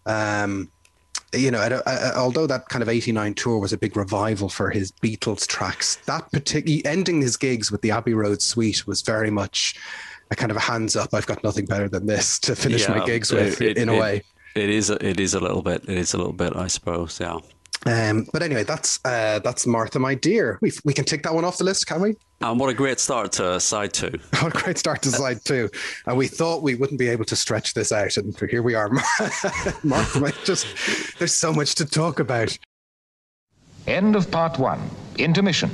um you know, I, I, although that kind of eighty-nine tour was a big revival for his Beatles tracks, that particular ending his gigs with the Abbey Road Suite was very much a kind of a hands up. I've got nothing better than this to finish yeah, my gigs with, it, in a it, way. It is. A, it is a little bit. It is a little bit, I suppose. Yeah. Um, but anyway, that's uh, that's Martha, My Dear. We we can tick that one off the list, can we? And what a great start to side two. What a great start to side two. And we thought we wouldn't be able to stretch this out, and here we are. Martha, My just there's so much to talk about. End of part one. Intermission.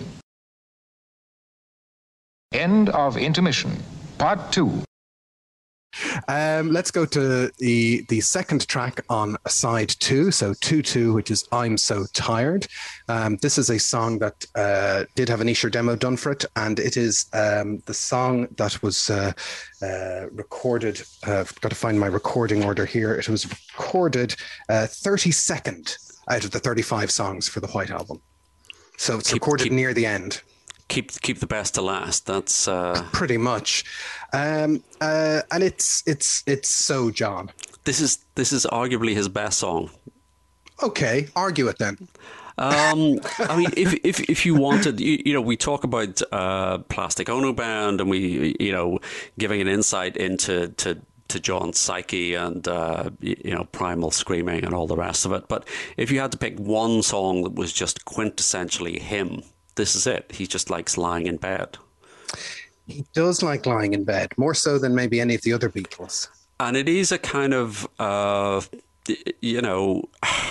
End of intermission. Part two. Um, let's go to the the second track on side two, so two two, which is I'm So Tired. Um, this is a song that uh, did have an Esher demo done for it, and it is um, the song that was uh, uh, recorded. Uh, I've got to find my recording order here. It was recorded uh, thirty-second out of the thirty-five songs for the White Album. So it's keep, recorded keep, near the end. Keep keep the best to last. That's uh... pretty much, um, uh, and it's it's it's so John. This is this is arguably his best song. Okay, argue it then. Um, I mean, if if if you wanted, you, you know, we talk about uh, Plastic Ono Band, and we, you know, giving an insight into to to John's psyche and uh, you know, primal screaming and all the rest of it. But if you had to pick one song that was just quintessentially him, this is it. He just likes lying in bed. He does like lying in bed, more so than maybe any of the other Beatles. And it is a kind of, uh, you know,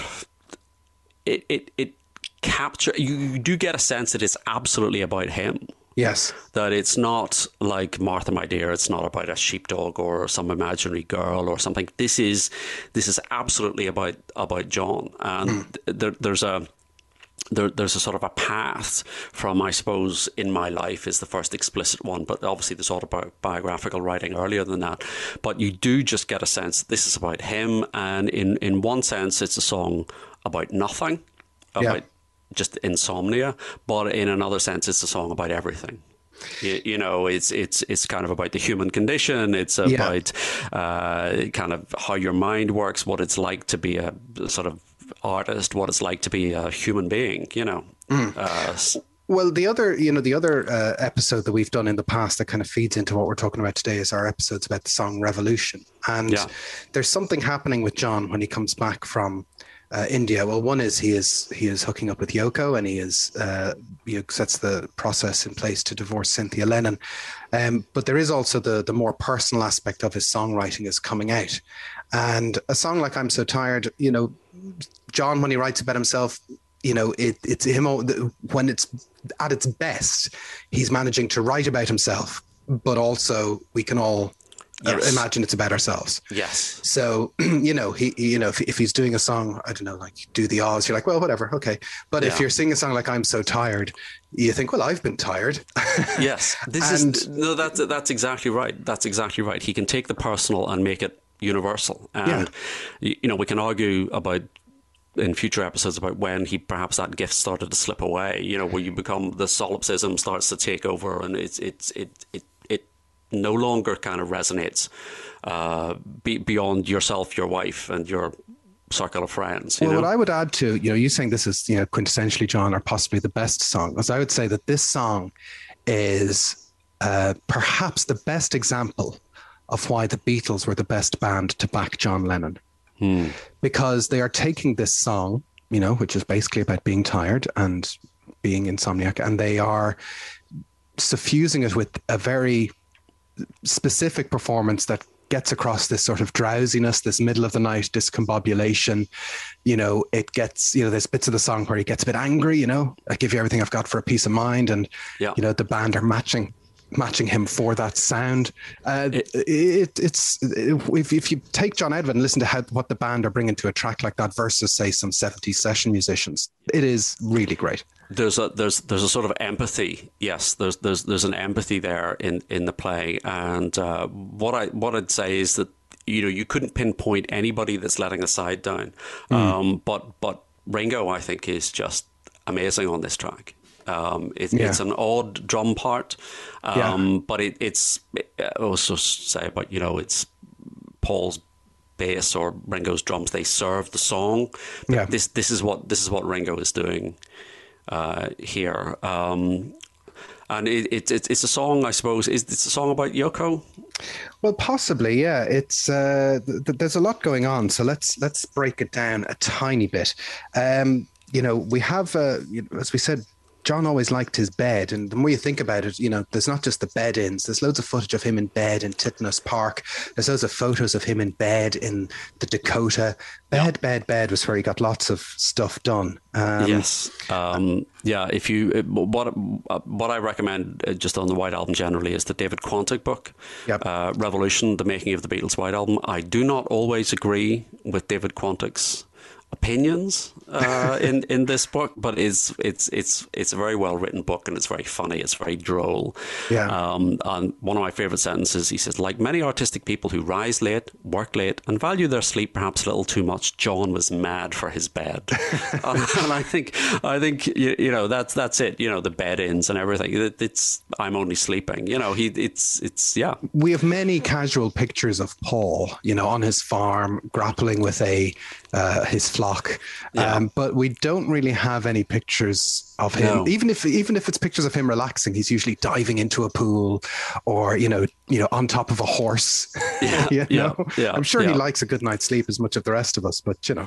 it it it capture. You, you do get a sense that it's absolutely about him. Yes. That it's not like Martha, My Dear. It's not about a sheepdog or some imaginary girl or something. This is this is absolutely about about John. And mm. there, there's a there, there's a sort of a path from, I suppose, In My Life is the first explicit one, but obviously there's autobiographical writing earlier than that. But you do just get a sense that this is about him. And in, in one sense, it's a song about nothing, about yeah. just insomnia, but in another sense, it's a song about everything. You, you know, it's it's it's kind of about the human condition. It's about yeah. uh, kind of how your mind works, what it's like to be a sort of artist, what it's like to be a human being. You know. Mm. Uh, Well, the other, you know, the other uh, episode that we've done in the past that kind of feeds into what we're talking about today is our episodes about the song Revolution. And yeah. there's something happening with John when he comes back from uh, India. Well, one is he is he is hooking up with Yoko, and he is uh, you know, sets the process in place to divorce Cynthia Lennon. Um, but there is also the the more personal aspect of his songwriting is coming out. And a song like I'm So Tired, you know, John, when he writes about himself, you know, it, it's him when it's at its best, he's managing to write about himself, but also we can all yes. imagine it's about ourselves. Yes. So, you know, he, he you know, if, if he's doing a song, I don't know, like Do the Oz, you're like, well, whatever. Okay. But yeah. if you're singing a song like I'm So Tired, you think, well, I've been tired. Yes. This and, is, no, that's, that's exactly right. That's exactly right. He can take the personal and make it universal. And, yeah. you know, we can argue about in future episodes about when he perhaps that gift started to slip away, you know, where you become, the solipsism starts to take over, and it's it's it it it no longer kind of resonates uh, be, beyond yourself, your wife, and your circle of friends. You well, know? What I would add to, you know, you saying this is, you know, quintessentially John, or possibly the best song, as I would say that this song is uh, perhaps the best example of why the Beatles were the best band to back John Lennon. Hmm. Because they are taking this song, you know, which is basically about being tired and being insomniac, and they are suffusing it with a very specific performance that gets across this sort of drowsiness, this middle of the night discombobulation. You know, it gets, you know, there's bits of the song where he gets a bit angry, you know, I give you everything I've got for a peace of mind. And, yeah. you know, the band are matching matching him for that sound. Uh, it, it, it's if, if you take John out of it and listen to how what the band are bringing to a track like that versus, say, some seventies session musicians, it is really great. There's a there's there's a sort of empathy. Yes, there's there's there's an empathy there in, in the play. And uh, what I what I'd say is that, you know, you couldn't pinpoint anybody that's letting a side down. Mm. Um, but but Ringo, I think, is just amazing on this track. Um, it, yeah. It's an odd drum part, um, yeah. but it, it's I also say about, you know, it's Paul's bass or Ringo's drums. They serve the song. Yeah. This this is what this is what Ringo is doing uh, here, um, and it, it, it it's a song, I suppose. Is it's a song about Yoko? Well, possibly, yeah. It's uh, th- there's a lot going on, so let's let's break it down a tiny bit. Um, you know, we have, uh, you know, as we said, John always liked his bed, and the more you think about it, you know, there's not just the bed-ins. There's loads of footage of him in bed in Titmus Park. There's loads of photos of him in bed in the Dakota. Bed, yeah. bed, bed was where he got lots of stuff done. Um, yes, um, yeah. If you what what I recommend just on the White Album generally is the David Quantick book, yep. uh, Revolution: The Making of the Beatles White Album. I do not always agree with David Quantick's opinions uh, in in this book, but it's it's it's it's a very well written book, and it's very funny. It's very droll. Yeah. Um, and one of my favorite sentences, he says, like many artistic people who rise late, work late, and value their sleep perhaps a little too much, John was mad for his bed. and, and I think I think you, you know that's that's it. You know, the bed-ins and everything. It, it's I'm only sleeping. You know, he it's it's yeah. We have many casual pictures of Paul, you know, on his farm grappling with a uh, his flock. Yeah. Um, but we don't really have any pictures of him. No. Even if even if it's pictures of him relaxing, he's usually diving into a pool or you know you know on top of a horse. Yeah, you yeah, know? yeah, I'm sure yeah. he likes a good night's sleep as much of the rest of us. But you know,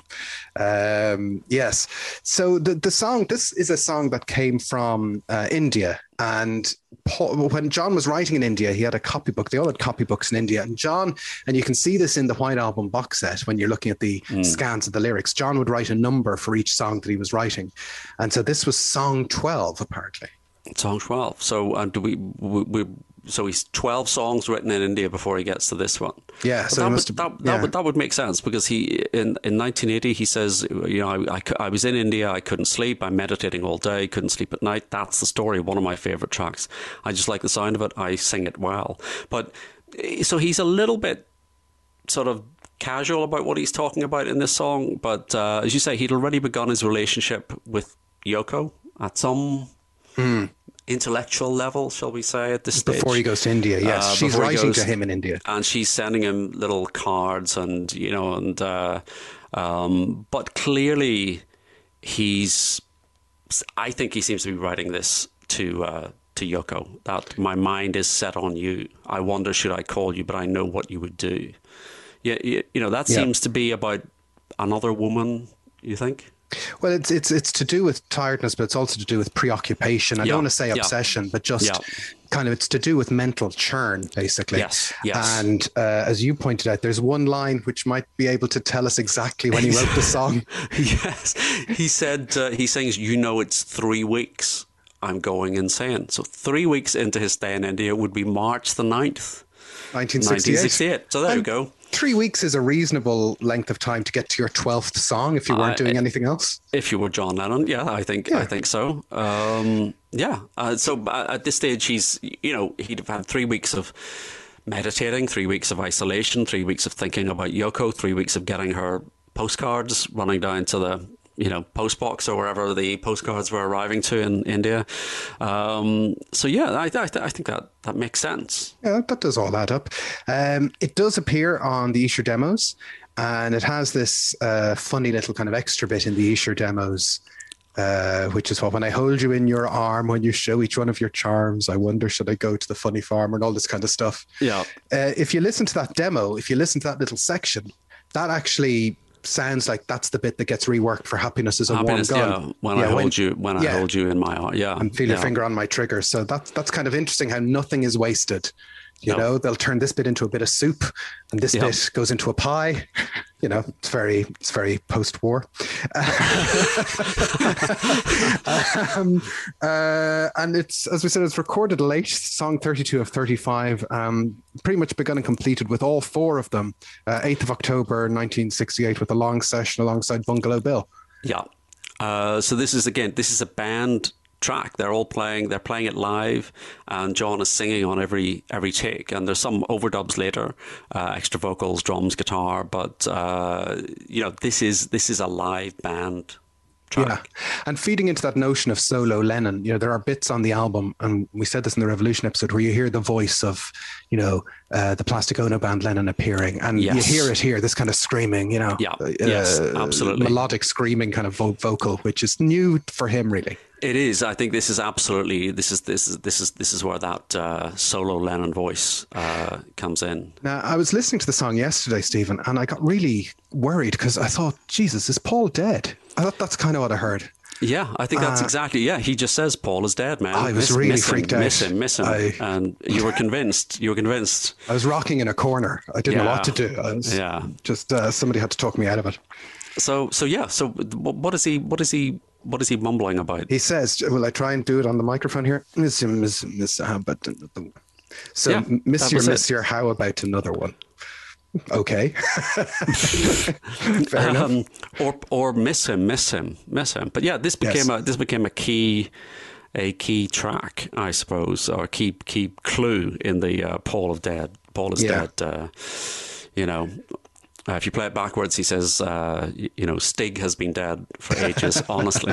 um, yes. So the the song this is a song that came from uh, India. And Paul, when John was writing in India, he had a copybook. They all had copybooks in India. And John, and you can see this in the White Album box set when you're looking at the mm. scans of the lyrics, John would write a number for each song that he was writing. And so this was song twelve, apparently. Song twelve. So uh, do we, we, we so he's twelve songs written in India before he gets to this one. Yeah, but so that, must would, have, that, that, yeah. would, that would make sense because he in, in nineteen eighty he says, you know, I, I, I was in India, I couldn't sleep, I'm meditating all day, couldn't sleep at night. That's the story. One of my favorite tracks. I just like the sound of it. I sing it well. But so he's a little bit sort of casual about what he's talking about in this song. But uh, as you say, he'd already begun his relationship with Yoko at some. Mm. intellectual level, shall we say, at this stage. Before he goes to India, yes. Uh, she's writing goes, to him in India. And she's sending him little cards and, you know, and, uh, um, but clearly he's, I think he seems to be writing this to, uh, to Yoko, that my mind is set on you. I wonder, should I call you, but I know what you would do. Yeah, you, you know, that yeah. seems to be about another woman, you think? Well, it's it's it's to do with tiredness, but it's also to do with preoccupation. I yeah. don't want to say obsession, yeah. but just yeah. kind of it's to do with mental churn, basically. Yes, yes. And uh, as you pointed out, there's one line which might be able to tell us exactly when he wrote the song. Yes, he said uh, he sings, "You know, it's three weeks. I'm going insane." So three weeks into his stay in India would be March the ninth, nineteen sixty-eight. nineteen sixty-eight. So there and you go. Three weeks is a reasonable length of time to get to your twelfth song if you weren't uh, doing anything else. If you were John Lennon, yeah, I think yeah. I think so. Um, yeah. Uh, so at this stage, he's you know he'd have had three weeks of meditating, three weeks of isolation, three weeks of thinking about Yoko, three weeks of getting her postcards, running down to the you know post box or wherever the postcards were arriving to in India. Um, so yeah, I, I, I think that that makes sense. Yeah, that does all add up. Um, it does appear on the Esher demos, and it has this uh, funny little kind of extra bit in the Esher demos, uh, which is what when I hold you in your arm, when you show each one of your charms, I wonder should I go to the funny farmer and all this kind of stuff. Yeah. Uh, if you listen to that demo, if you listen to that little section, that actually sounds like that's the bit that gets reworked for Happiness is a Happiness, Warm Gun. Yeah, when yeah, I hold when, you, when yeah. I hold you in my heart, yeah, and feel yeah. your finger on my trigger. So that's that's kind of interesting how nothing is wasted. You no. know, they'll turn this bit into a bit of soup, and this yeah. bit goes into a pie. You know, it's very it's very post-war. um, uh, and it's, as we said, it's recorded late. Song thirty-two of thirty-five, um, pretty much begun and completed with all four of them. Uh, eighth of October, nineteen sixty-eight, with a long session alongside Bungalow Bill. Yeah. Uh, so this is again, this is a band track. They're all playing. They're playing it live, and John is singing on every every take. And there's some overdubs later, uh, extra vocals, drums, guitar. But uh, you know, this is this is a live band track. Yeah, and feeding into that notion of solo Lennon, you know, there are bits on the album, and we said this in the Revolution episode, where you hear the voice of, you know, uh, the Plastic Ono Band Lennon appearing, and yes. you hear it here, this kind of screaming, you know, yeah, uh, yes, absolutely, melodic screaming kind of vo- vocal, which is new for him, really. It is. I think this is absolutely this is this is this is this is where that uh, solo Lennon voice uh, comes in. Now, I was listening to the song yesterday, Stephen, and I got really worried because I thought, Jesus, is Paul dead? I thought that's kind of what I heard. Yeah, I think that's uh, exactly. Yeah, he just says Paul is dead, man. I was miss, really miss freaked him, out. Miss him, miss him, I, and you were convinced. You were convinced. I was rocking in a corner. I didn't yeah. know what to do. I was yeah, just uh, somebody had to talk me out of it. So, so yeah. So, what is he? What is he? What is he mumbling about? He says, "Will I try and do it on the microphone here?" Miss him, miss, miss. How about another one? So, yeah, Monsieur, Monsieur, how about another one? Okay. Fair um, enough. Or, or miss him, miss him, miss him. But yeah, this became yes. a this became a key, a key track, I suppose, or a key key clue in the uh, Paul of Dead. Paul is yeah. dead. Uh, you know. Uh, if you play it backwards, he says, uh, you, you know, Stig has been dead for ages, honestly.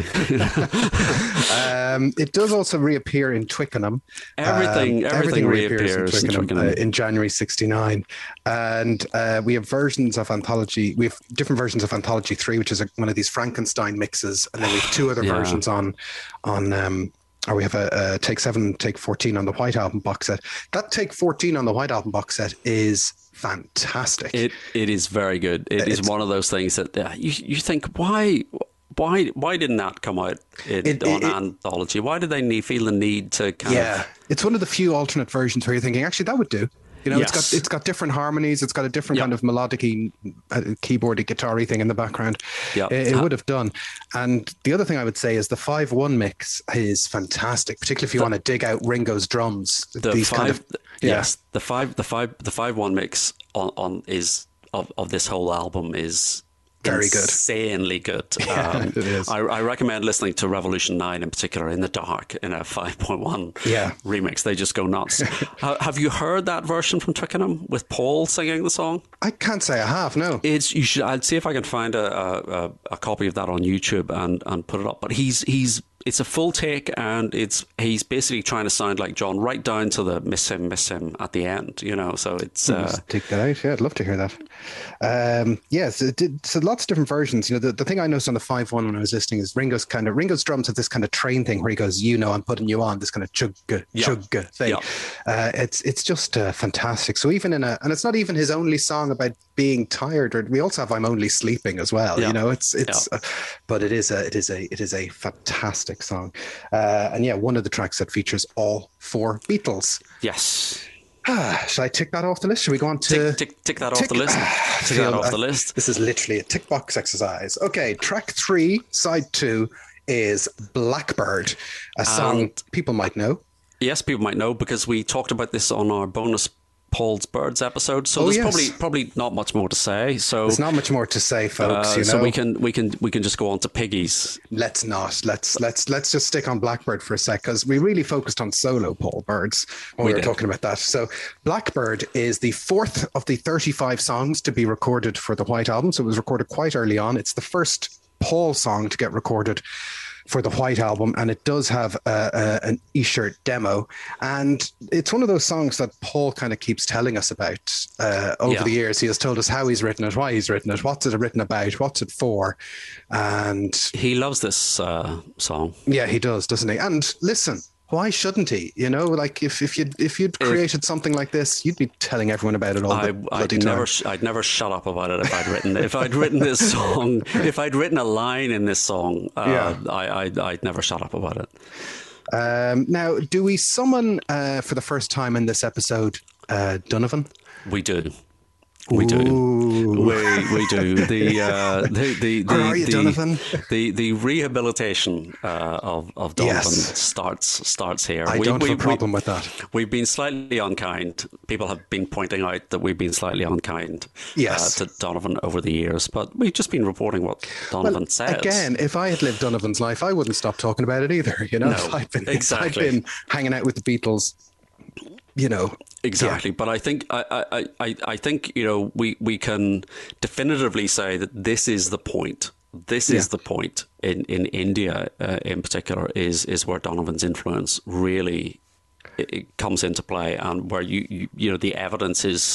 um, it does also reappear in Twickenham. Everything, um, everything, everything reappears, reappears in Twickenham, in, Twickenham. Uh, in January sixty-nine. And uh, we have versions of Anthology. We have different versions of Anthology three, which is a, one of these Frankenstein mixes. And then we have two other Yeah. versions on, on um, or we have a, a Take seven, Take fourteen on the White Album box set. That Take fourteen on the White Album box set is fantastic. It it is very good. It It's- is one of those things that uh, you you think why why why didn't that come out in, It- on it- Anthology? Why did they need, feel the need to kind Yeah, of it's one of the few alternate versions where you're thinking, actually, that would do. You know, it's Yes. got it's got different harmonies. It's got a different Yep. kind of melodic-y, uh, keyboardy, guitar-y thing in the background. Yep. It, it would have done. And the other thing I would say is the five one mix is fantastic, particularly if you want to dig out Ringo's drums. the These five kind of yeah. yes the five the five the five one mix on, on is of, of this whole album is Very good. insanely good. Yeah, um, it is. I, I recommend listening to Revolution nine in particular, in the dark, in a five point one Yeah. remix. They just go nuts. Ha- have you heard that version from Twickenham with Paul singing the song? I can't say I have. No. It's you should. I'd see if I can find a a, a a copy of that on YouTube and, and put it up. But he's he's it's a full take, and it's he's basically trying to sound like John, right down to the miss him, miss him at the end. You know, so it's uh, Let's take that out. Yeah, I'd love to hear that. Um, yes, it did, so lots of different versions. You know, the, the thing I noticed on the five one when I was listening is Ringo's kind of Ringo's drums have this kind of train thing where he goes, you know, I'm putting you on, this kind of chug Yeah. chug thing. Yeah. Uh, it's it's just uh, fantastic. So even in a, and it's not even his only song about being tired. Or we also have I'm Only Sleeping as well. Yeah. You know, it's it's, Yeah. uh, but it is a it is a it is a fantastic song. Uh, and yeah, one of the tracks that features all four Beatles. yes. Ah, shall I tick that off the list? Shall we go on to Tick, tick, tick that off tick- the list. Ah, Tick that feel- off the I- list. This is literally a tick box exercise. Okay, track three, side two is Blackbird, a song And- people might know. Yes, people might know because we talked about this on our bonus Paul's Birds episode. So Oh, there's yes. probably probably not much more to say. So There's not much more to say, folks. uh, you know, so we can we can we can just go on to Piggies. let's not. Let's let's let's just stick on Blackbird for a sec because we really focused on solo Paul Birds when we, We were did. talking about that. So Blackbird is the fourth of the thirty-five songs to be recorded for the White Album. So it was recorded quite early on. It's the first Paul song to get recorded for the White Album, and it does have a, a, an e-shirt demo, and it's one of those songs that Paul kind of keeps telling us about uh, over Yeah. the years. He has told us how he's written it, why he's written it, what's it written about, what's it for, and He loves this uh, song. yeah, he does, doesn't he? And listen, why shouldn't he? You know, like if, if you if you'd created something like this, you'd be telling everyone about it all the I, bloody I'd time. never, sh- I'd never shut up about it if I'd written, if I'd written this song, if I'd written a line in this song, uh, Yeah. I, I'd, I'd never shut up about it. Um, now, do we summon uh, for the first time in this episode uh, Donovan? We do. We do. Ooh. We we do. The uh, the the the, Where are you, the, Donovan? the the rehabilitation uh, of of Donovan Yes. starts starts here. I We- don't we- have a problem we, with that. We've been slightly unkind. People have been pointing out that we've been slightly unkind Yes. uh, to Donovan over the years, but we've just been reporting what Donovan Well, says. again, if I had lived Donovan's life, I wouldn't stop talking about it either. You know, No, if I'd been, exactly. if I'd been hanging out with the Beatles, you know. Exactly, but I think I, I, I, I think you know we, we can definitively say that this is the point. This is Yeah. the point in in India, uh, in particular, is is where Donovan's influence really it, it comes into play, and where you, you you know the evidence is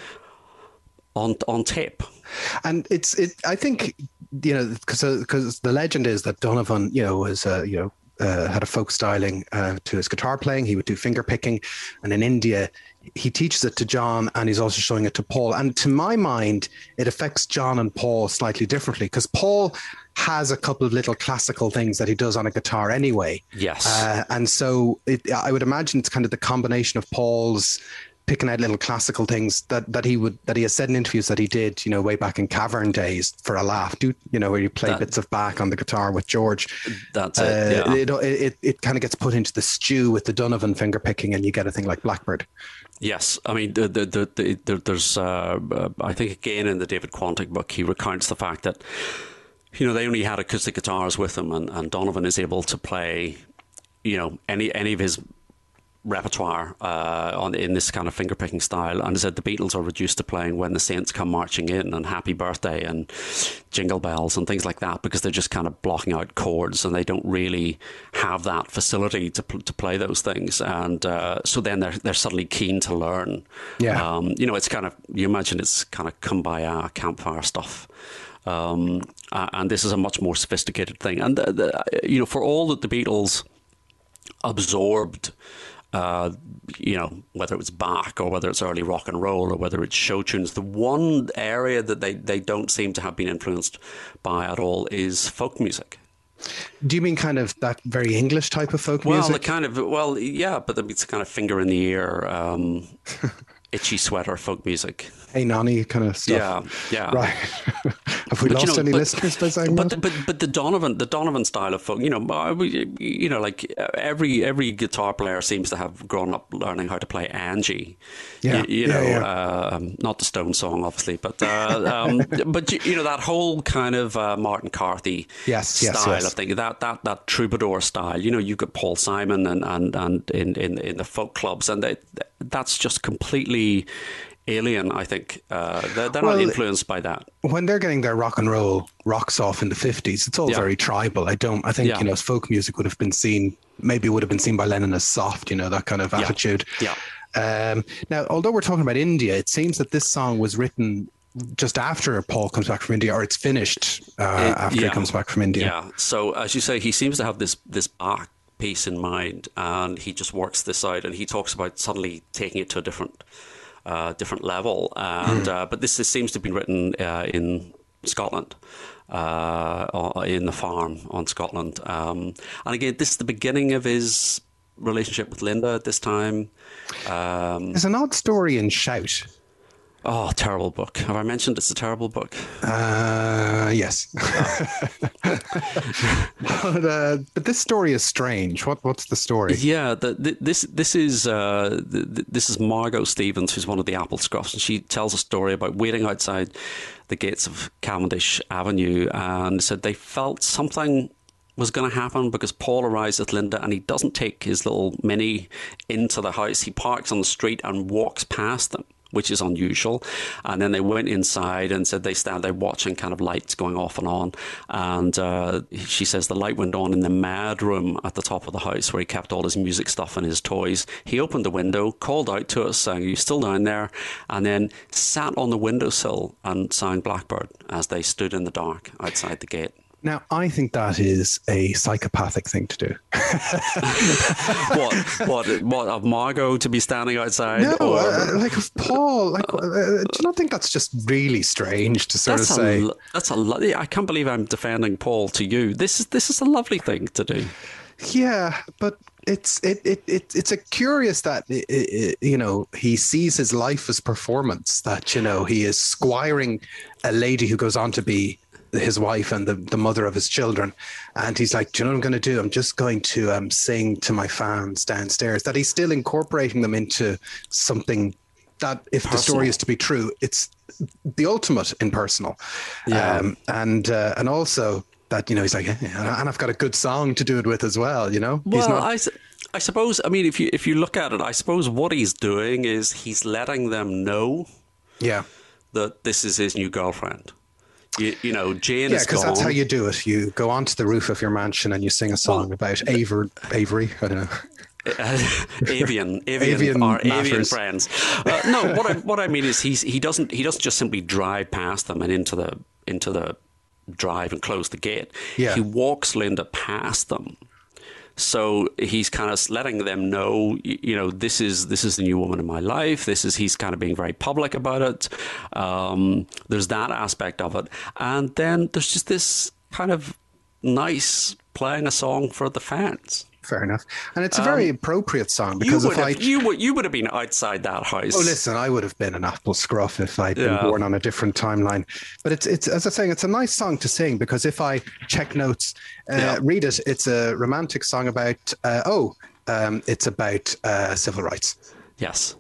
on on tape. And it's it. I think you know because because the legend is that Donovan, you know, was uh, you know. Uh, had a folk styling uh, to his guitar playing. He would do finger picking, and in India, he teaches it to John, and he's also showing it to Paul. And to my mind, it affects John and Paul slightly differently because Paul has a couple of little classical things that he does on a guitar anyway. Yes. uh, and so it, I would imagine it's kind of the combination of Paul's picking out little classical things that, that he would that he has said in interviews that he did, you know, way back in Cavern days for a laugh. Do you know where you play That- bits of Bach on the guitar with George? That's Uh, it. Yeah. it, it, it, it kind of gets put into the stew with the Donovan finger picking, and you get a thing like Blackbird. Yes, I mean, the, the, the, the, the, there's, uh, uh, I think again in the David Quantick book, he recounts the fact that, you know, they only had acoustic guitars with them, and, and Donovan is able to play, you know, any any of his repertoire uh, on in this kind of finger picking style, and said the Beatles are reduced to playing When the Saints Come Marching In and Happy Birthday and Jingle Bells and things like that, because they're just kind of blocking out chords and they don't really have that facility to to play those things, and uh, so then they're they're suddenly keen to learn. Yeah, um, you know, it's kind of, you imagine it's kind of kumbaya campfire stuff. Um, uh, and this is a much more sophisticated thing, and the, the, you know, for all that the Beatles absorbed, uh, you know, whether it was Bach or whether it's early rock and roll or whether it's show tunes, the one area that they, they don't seem to have been influenced by at all is folk music. Do you mean kind of that very English type of folk well, music? Well, the kind of, well, yeah, but it's kind of finger in the ear, um, itchy sweater folk music. Hey Nonny kind of Yeah, stuff. yeah. Right. Have we but, lost you know, any but, listeners by saying but, that? But, but the Donovan, the Donovan style of folk, you know, you know, like every every guitar player seems to have grown up learning how to play Angie. Yeah, you, you yeah, know, yeah. Uh, not the Stone song, obviously, but uh, um, but you know that whole kind of uh, Martin Carthy yes, style yes, yes. of thing, that that that troubadour style. You know, you got Paul Simon and and and in in, in the folk clubs, and they, that's just completely alien, I think. Uh, they're they're well, not influenced by that. When they're getting their rock and roll rocks off in the fifties, it's all Yeah. very tribal. I don't, I think, Yeah. you know, folk music would have been seen, maybe would have been seen by Lennon as soft, you know, that kind of Yeah. attitude. Yeah. Um, now, although we're talking about India, it seems that this song was written just after Paul comes back from India, or it's finished uh, It- after yeah. he comes back from India. Yeah. So as you say, he seems to have this this Bach piece in mind, and he just works this out, and he talks about suddenly taking it to a different uh, different level. And uh, but this, this seems to have been written uh, in Scotland, uh, or in the farm on Scotland. Um, and again, this is the beginning of his relationship with Linda at this time. Um, There's an odd story in Shout. oh, terrible book. Have I mentioned it's a terrible book? Uh, yes. but, uh, but this story is strange. What What's the story? Yeah, the, the, this this is uh, the, this is Margot Stevens, who's one of the Apple Scruffs, and she tells a story about waiting outside the gates of Cavendish Avenue, and said they felt something was going to happen because Paul arrives with Linda, and he doesn't take his little Mini into the house. He parks on the street and walks past them, which is unusual. And then they went inside and said they stand there watching kind of lights going off and on. And uh, she says the light went on in the mad room at the top of the house where he kept all his music stuff and his toys. He opened the window, called out to us saying, "Are you still down there?" And then sat on the windowsill and sang Blackbird as they stood in the dark outside the gate. Now, I think that is a psychopathic thing to do. what? What? What? Of Margot to be standing outside? No, or, uh, like of Paul. Like, uh, do you not think that's just really strange to sort that's of say? A, lo- that's a. Lo- I can't believe I'm defending Paul to you. This is this is a lovely thing to do. Yeah, but it's it it, it it's a curious that it, it, you know, he sees his life as performance. That, you know, he is squiring a lady who goes on to be his wife and the, the mother of his children, and he's like, do you know what I'm going to do? I'm just going to um, sing to my fans downstairs. That he's still incorporating them into something that, if the story is to be true, it's the ultimate impersonal. Yeah. Um, and uh, and also that, you know, he's like, hey, and I've got a good song to do it with as well. You know, Well, he's not. I, su- I suppose. I mean, if you if you look at it, I suppose what he's doing is he's letting them know Yeah. that this is his new girlfriend. You, you know, Jane Yeah, is because gone. that's how you do it. You go onto the roof of your mansion and you sing a song Well, about Aver, Avery. I don't know. avian, avian, Avian our avian matters. friends. Uh, no, what I what I mean is he's he doesn't he doesn't just simply drive past them and into the into the drive and close the gate. Yeah. He walks Linda past them. So he's kind of letting them know, y- you know, this is this is the new woman in my life. This is he's kind of being very public about it. Um, there's that aspect of it, and then there's just this kind of nice playing a song for the fans. Fair enough. And it's a very Um, appropriate song You because would if I... have you would you would have been outside that house. Oh, listen, I would have been an apple scruff if I'd been Yeah. born on a different timeline. But it's, it's as I was saying, it's a nice song to sing because if I check notes, uh, Yeah. read it, it's a romantic song about, uh, oh, um, it's about uh, civil rights. Yes.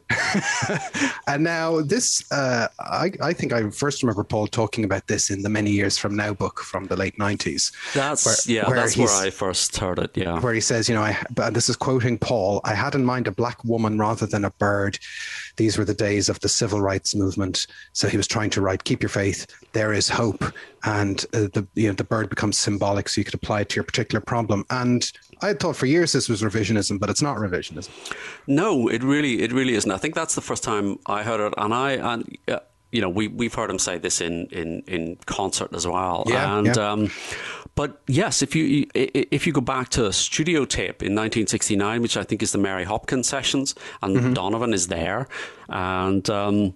And now this, uh, I, I think I first remember Paul talking about this in the Many Years From Now book from the late nineties. That's, where, yeah, where that's where I first heard it, yeah. Where he says, you know, I, but this is quoting Paul, I had in mind a black woman rather than a bird. These were the days of the civil rights movement. So he was trying to write, keep your faith, there is hope. And uh, the, you know, the bird becomes symbolic so you could apply it to your particular problem. And I had thought for years this was revisionism, but it's not revisionism. No, it really, it really isn't. I think that's the first time I heard it, and I, and uh, you know, we we've heard him say this in in, in concert as well. Yeah, and yeah. Um, but yes, if you if you go back to a studio tape in nineteen sixty-nine, which I think is the Mary Hopkins sessions, and mm-hmm. Donovan is there, and. Um,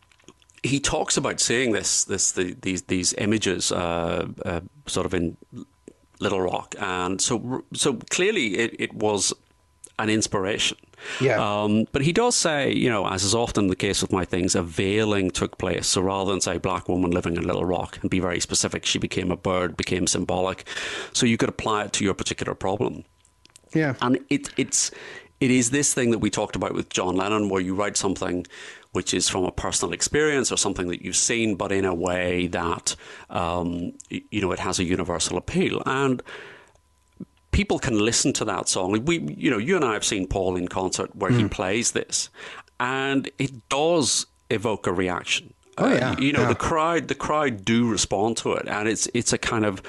he talks about seeing this, this, the, these, these images, uh, uh, sort of in Little Rock, and so, so clearly it, it was an inspiration. Yeah. Um, but he does say, you know, as is often the case with my things, a veiling took place. So rather than say black woman living in Little Rock and be very specific, she became a bird, became symbolic. So you could apply it to your particular problem. Yeah. And it, it's, it is this thing that we talked about with John Lennon, where you write something which is from a personal experience or something that you've seen, but in a way that, um, you know, it has a universal appeal. And people can listen to that song. We, you know, you and I have seen Paul in concert where mm. he plays this, and it does evoke a reaction. Oh, yeah. Uh, you know, yeah. the crowd, the crowd do respond to it, and it's it's a kind of,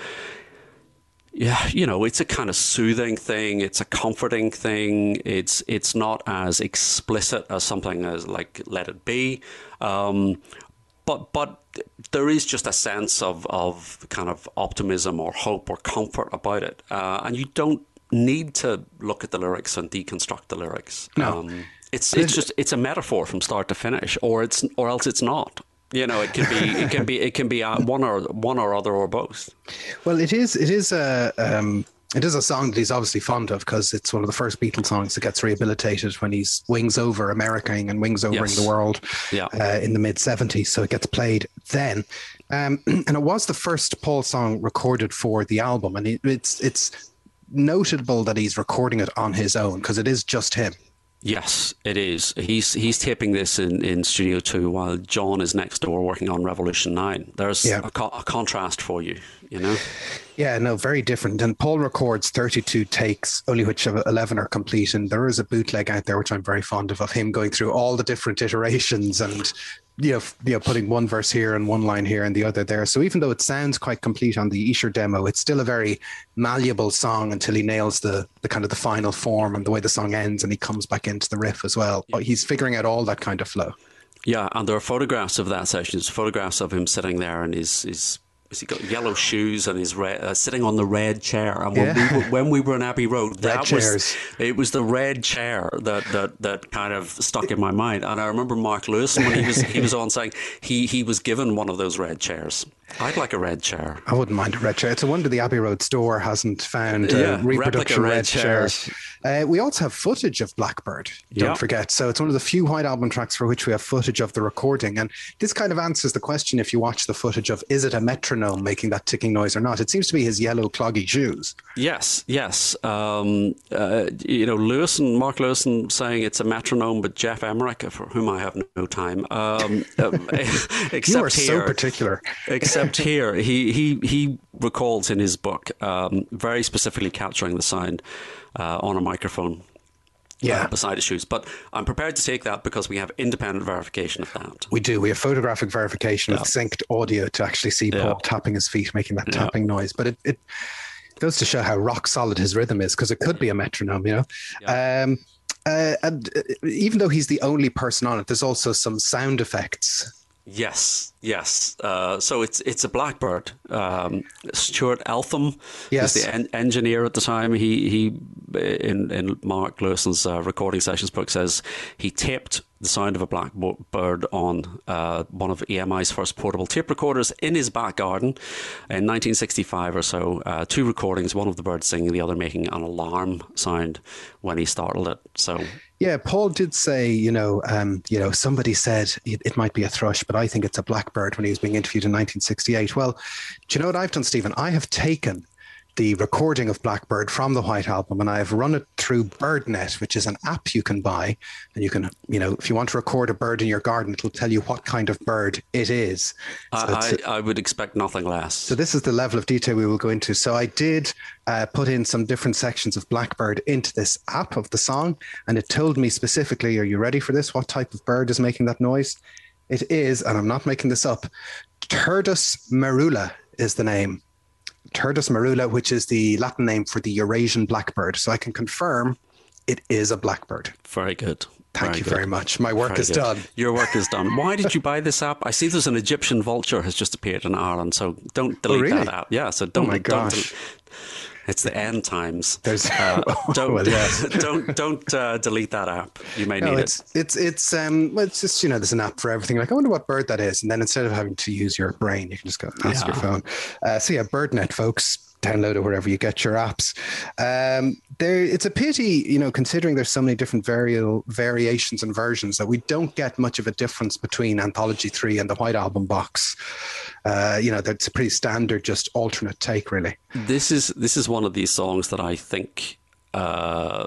yeah, you know, it's a kind of soothing thing. It's a comforting thing. It's it's not as explicit as something as like Let It Be, um, but but there is just a sense of of kind of optimism or hope or comfort about it, uh, and you don't need to look at the lyrics and deconstruct the lyrics. No, um, it's it's just it's a metaphor from start to finish, or it's or else it's not. You know, it can be, it can be, it can be uh, one or one or other or both. Well, it is, it is a, um, it is a song that he's obviously fond of because it's one of the first Beatles songs that gets rehabilitated when he's wings over Americaing and wings overing yes. the world yeah. uh, in the mid seventies. So it gets played then, um, and it was the first Paul song recorded for the album, and it, it's it's notable that he's recording it on his own because it is just him. Yes, it is. He's he's taping this in, in Studio Two while John is next door working on Revolution Nine. There's yeah. a, co- a contrast for you, you know. Yeah, no, very different. And Paul records thirty-two takes, only which eleven are complete. And there is a bootleg out there, which I'm very fond of, of him going through all the different iterations and, you know, you know, putting one verse here and one line here and the other there. So even though it sounds quite complete on the Esher demo, it's still a very malleable song until he nails the, the kind of the final form and the way the song ends, and he comes back into the riff as well. Yeah. He's figuring out all that kind of flow. Yeah, and there are photographs of that session. There's photographs of him sitting there and his his. He got yellow shoes and he's red, uh, sitting on the red chair. And when, yeah. we were, when we were in Abbey Road, that red was chairs. It was the red chair that, that, that kind of stuck in my mind. And I remember Mark Lewis when he was he was on saying he he was given one of those red chairs. I'd like a red chair. I wouldn't mind a red chair. It's a wonder the Abbey Road store hasn't found yeah, uh, reproduction red, red chairs. chairs. Uh, we also have footage of Blackbird, don't yeah. forget. So it's one of the few White Album tracks for which we have footage of the recording. And this kind of answers the question, if you watch the footage, of is it a metronome making that ticking noise or not? It seems to be his yellow cloggy shoes. Yes, yes. Um, uh, you know, Lewis and Mark Lewison saying it's a metronome, but Jeff Emmerich, for whom I have no time. Um, except you are here, so particular. Except here, he, he, he recalls in his book um, very specifically capturing the sound uh, on a microphone. Yeah, uh, beside his shoes. But I'm prepared to take that because we have independent verification of that. We do. We have photographic verification yeah. with synced audio to actually see yeah. Paul tapping his feet, making that yeah. tapping noise. But it, it goes to show how rock solid his rhythm is, because it could be a metronome, you know. Yeah. Um, uh, and even though he's the only person on it, there's also some sound effects. Yes, yes. Uh, so it's it's a Blackbird. Um, Stuart Eltham yes. was the en- engineer at the time. He he in in Mark Lewison's uh, recording sessions book says he taped the sound of a blackbird on uh, one of E M I's first portable tape recorders in his back garden in nineteen sixty-five or so. Uh, two recordings, one of the birds singing, the other making an alarm sound when he startled it. So. Yeah, Paul did say, you know, um, you know, somebody said it, it might be a thrush, but I think it's a blackbird when he was being interviewed in nineteen sixty-eight. Well, do you know what I've done, Stephen? I have taken the recording of Blackbird from the White Album, and I've run it through BirdNet, which is an app you can buy. And you can, you know, if you want to record a bird in your garden, it'll tell you what kind of bird it is. So I, I, I would expect nothing less. So this is the level of detail we will go into. So I did uh, put in some different sections of Blackbird into this app of the song, and it told me specifically, are you ready for this? What type of bird is making that noise? It is, and I'm not making this up, Turdus merula is the name. Turdus merula, which is the Latin name for the Eurasian blackbird. So I can confirm it is a blackbird. Very good. Thank very you good. very much. My work very is good. done. Your work is done. Why did you buy this app? I see there's an Egyptian vulture has just appeared in Ireland, so don't delete oh, really? that app. Yeah, so don't. Oh my don't gosh. Del- it's the end times. There's uh, don't well, yes. don't don't uh, delete that app. You may no, need it's, it. It's it's um well, it's just, you know, there's an app for everything. Like, I wonder what bird that is, and then instead of having to use your brain, you can just go ask Yeah. your phone. Uh, so yeah, BirdNet, folks. Download it wherever you get your apps. Um, there, it's a pity, you know, considering there's so many different vari- variations and versions, that we don't get much of a difference between Anthology three and the White Album box. Uh, you know, that's a pretty standard, just alternate take, really. This is this is one of these songs that I think, uh,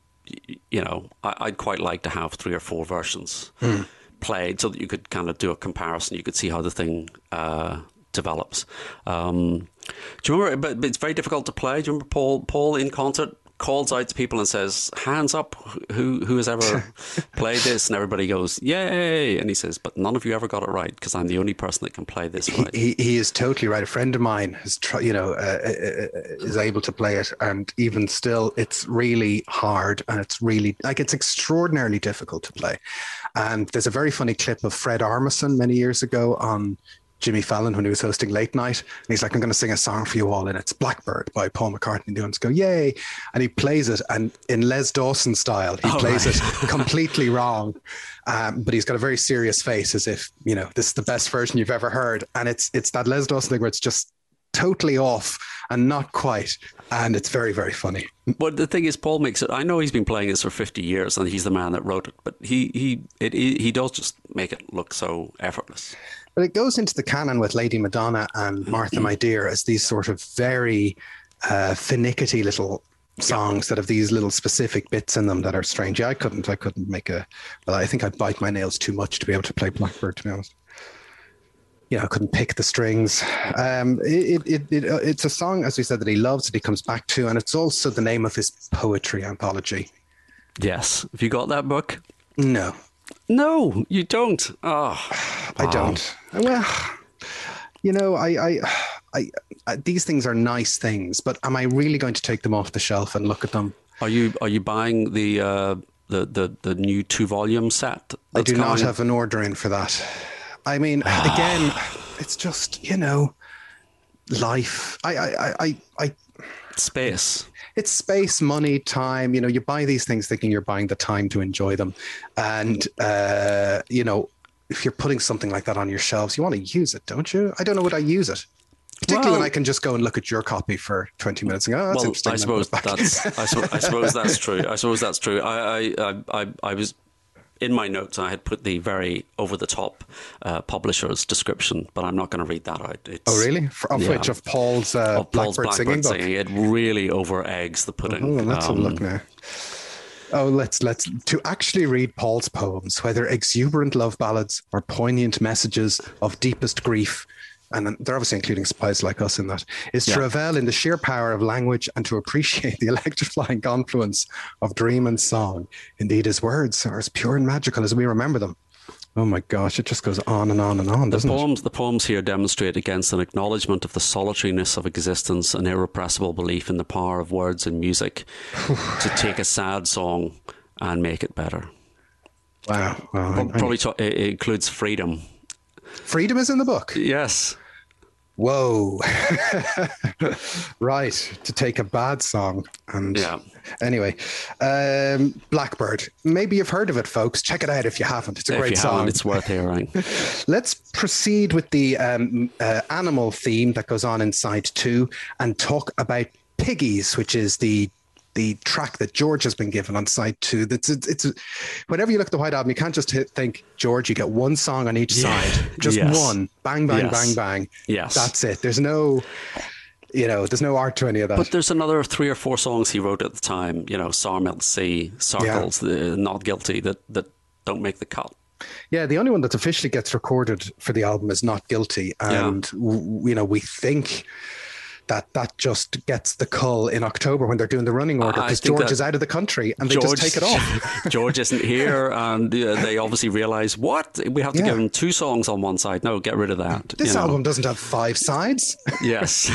y- you know, I, I'd quite like to have three or four versions mm. played, so that you could kind of do a comparison. You could see how the thing uh, develops. Um, do you remember? But, but it's very difficult to play. Do you remember Paul? Paul in concert calls out to people and says, "Hands up! Who who has ever played this?" And everybody goes, "Yay!" And he says, "But none of you ever got it right, because I'm the only person that can play this right." He, he, he is totally right. A friend of mine has, tr- you know, uh, uh, is able to play it, and even still, it's really hard, and it's really like it's extraordinarily difficult to play. And there's a very funny clip of Fred Armisen many years ago on Jimmy Fallon when he was hosting Late Night, and he's like, "I'm going to sing a song for you all, and it's Blackbird by Paul McCartney." And the ones go, "Yay!" And he plays it, and in Les Dawson style, he oh, plays right. it completely wrong. Um, but he's got a very serious face, as if, you know, this is the best version you've ever heard. And it's it's that Les Dawson thing where it's just totally off and not quite, and it's very, very funny. But the thing is, Paul makes it. I know he's been playing this for fifty years, and he's the man that wrote it. But he he it, he does just make it look so effortless. But it goes into the canon with Lady Madonna and Martha My Dear as these sort of very uh, finicky little songs that have these little specific bits in them that are strange. Yeah, I couldn't, I couldn't make a, well, I think I'd bite my nails too much to be able to play Blackbird, to be honest. You know, I couldn't pick the strings. Um, it, it, it, it's a song, as we said, that he loves, that he comes back to, and it's also the name of his poetry anthology. Yes. Have you got that book? No. No, you don't. Oh, I don't. Well, you know, I, I, I, I, these things are nice things, but am I really going to take them off the shelf and look at them? Are you are you buying the uh, the, the the new two volume set? I do coming? not have an order in for that. I mean, again, it's just, you know, life. I, I, I, I space. It's space, money, time. You know, you buy these things thinking you're buying the time to enjoy them. And, uh, you know, if you're putting something like that on your shelves, you want to use it, don't you? I don't know, would I use it? Particularly well, when I can just go and look at your copy for twenty minutes and go, oh, that's well, interesting. I suppose that's, I, su- I suppose that's true. I suppose that's true. I, I, I, I was... In my notes, I had put the very over-the-top uh, publisher's description, but I'm not going to read that out. It's, oh, really? For, of yeah. which? Of Paul's, uh, of Paul's Blackbird, Blackbird singing, singing It really over-eggs the pudding. Oh, let's um, have a look now. Oh, let's let's to actually read Paul's poems, whether exuberant love ballads or poignant messages of deepest grief, and they're obviously including spies like us in that, is to yeah. revel in the sheer power of language and to appreciate the electrifying confluence of dream and song. Indeed, his words are as pure and magical as we remember them. Oh my gosh, it just goes on and on and on, doesn't the poems, it? The poems here demonstrate against an acknowledgement of the solitariness of existence, an irrepressible belief in the power of words and music to take a sad song and make it better. Wow. Well, Probably I, it includes freedom. Freedom is in the book? Yes. Whoa. Right. To take a bad song. And yeah. Anyway, um, Blackbird. Maybe you've heard of it, folks. Check it out if you haven't. It's a if great you song. Haven't, it's worth hearing. Let's proceed with the um, uh, animal theme that goes on in side two and talk about Piggies, which is the the track that George has been given on side two. That's it's, it's whenever you look at the White Album, you can't just hit, think, George, you get one song on each yeah. side. Just yes. one. Bang, bang, yes. bang, bang. Yes. That's it. There's no... you know, there's no art to any of that. But there's another three or four songs he wrote at the time, you know, Sour Milk Sea, Circles, yeah. the, Not Guilty, that, that don't make the cut. Yeah, the only one that officially gets recorded for the album is Not Guilty. And, yeah. w- you know, we think that that just gets the cull in October when they're doing the running order, because George is out of the country and they George, just take it off. George isn't here, and uh, they obviously realise, what? We have to yeah. give him two songs on one side. No, get rid of that. This you album know. doesn't have five sides. Yes.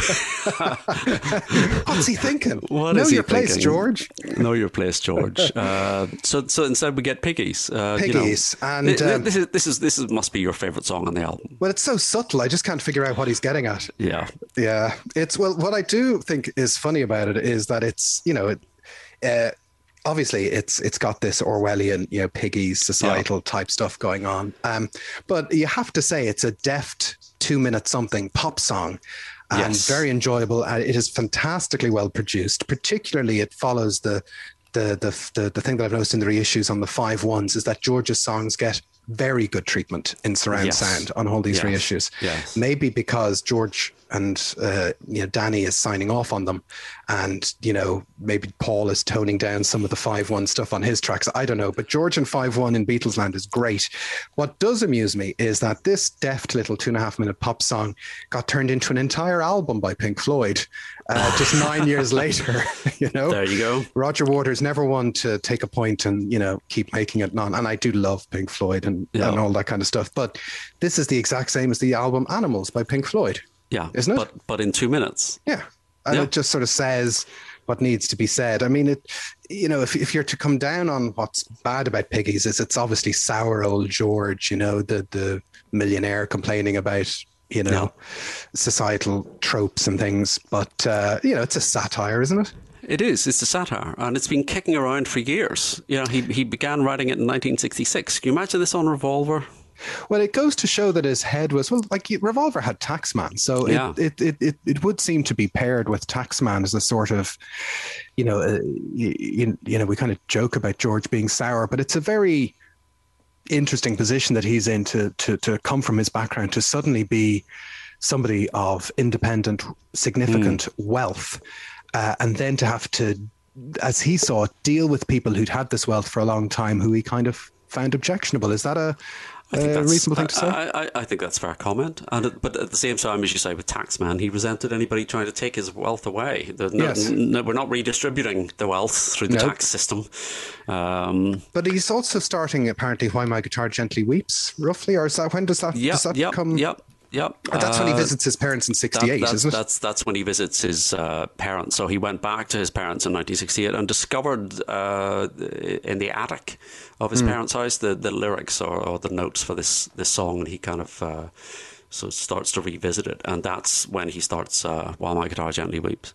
What's he thinking? What know is he your place, thinking? George. Know your place, George. Uh, so, so instead we get Piggies. Uh, Piggies, you know, and th- um, this is this is this is must be your favourite song on the album. Well, it's so subtle. I just can't figure out what he's getting at. Yeah, yeah. It's well, what I do think is funny about it is that it's, you know, it, uh, obviously it's it's got this Orwellian, you know, Piggies societal yeah. type stuff going on, um, but you have to say it's a deft two minute something pop song. And yes. very enjoyable. Uh, it is fantastically well produced. Particularly, it follows the the the the, the thing that I've noticed in the reissues on the five ones is that George's songs get very good treatment in surround yes. sound on all these yes. reissues. Yes. Maybe because George and uh, you know Danny is signing off on them, and you know maybe Paul is toning down some of the five one stuff on his tracks. I don't know, but George and five one in Beatlesland is great. What does amuse me is that this deft little two and a half minute pop song got turned into an entire album by Pink Floyd uh, just nine years later. You know, there you go. Roger Waters never one to take a point and you know keep making it non. And I do love Pink Floyd and, yeah. and all that kind of stuff, but this is the exact same as the album Animals by Pink Floyd. Yeah, isn't it? But but in two minutes. Yeah, and yeah. it just sort of says what needs to be said. I mean, it. You know, if if you're to come down on what's bad about Piggies, is it's obviously sour old George. You know, the the millionaire complaining about you know no. societal tropes and things. But uh, you know, it's a satire, isn't it? It is. It's a satire, and it's been kicking around for years. You know, he he began writing it in nineteen sixty-six. Can you imagine this on Revolver? Well, it goes to show that his head was, well, like Revolver had Taxman. So yeah. it, it, it, it would seem to be paired with Taxman as a sort of, you know, uh, you, you know, we kind of joke about George being sour, but it's a very interesting position that he's in to, to, to come from his background to suddenly be somebody of independent, significant mm. wealth. Uh, and then to have to, as he saw it, deal with people who'd had this wealth for a long time who he kind of found objectionable. Is that a... I think that's a reasonable thing to say. I, I, I think that's a fair comment. And it, but at the same time, as you say, with Taxman, he resented anybody trying to take his wealth away. No, yes. no, we're not redistributing the wealth through the nope. tax system. Um, but he's also starting, apparently, Why My Guitar Gently Weeps, roughly, or is that, when does that, yep, does that yep, come? Yep. Yep. That's uh, when he visits his parents in sixty-eight, that, isn't it? That's that's when he visits his uh, parents. So he went back to his parents in nineteen sixty-eight and discovered uh, in the attic of his mm. parents' house the, the lyrics or, or the notes for this, this song, and he kind of uh, so starts to revisit it, and that's when he starts uh, While My Guitar Gently Weeps.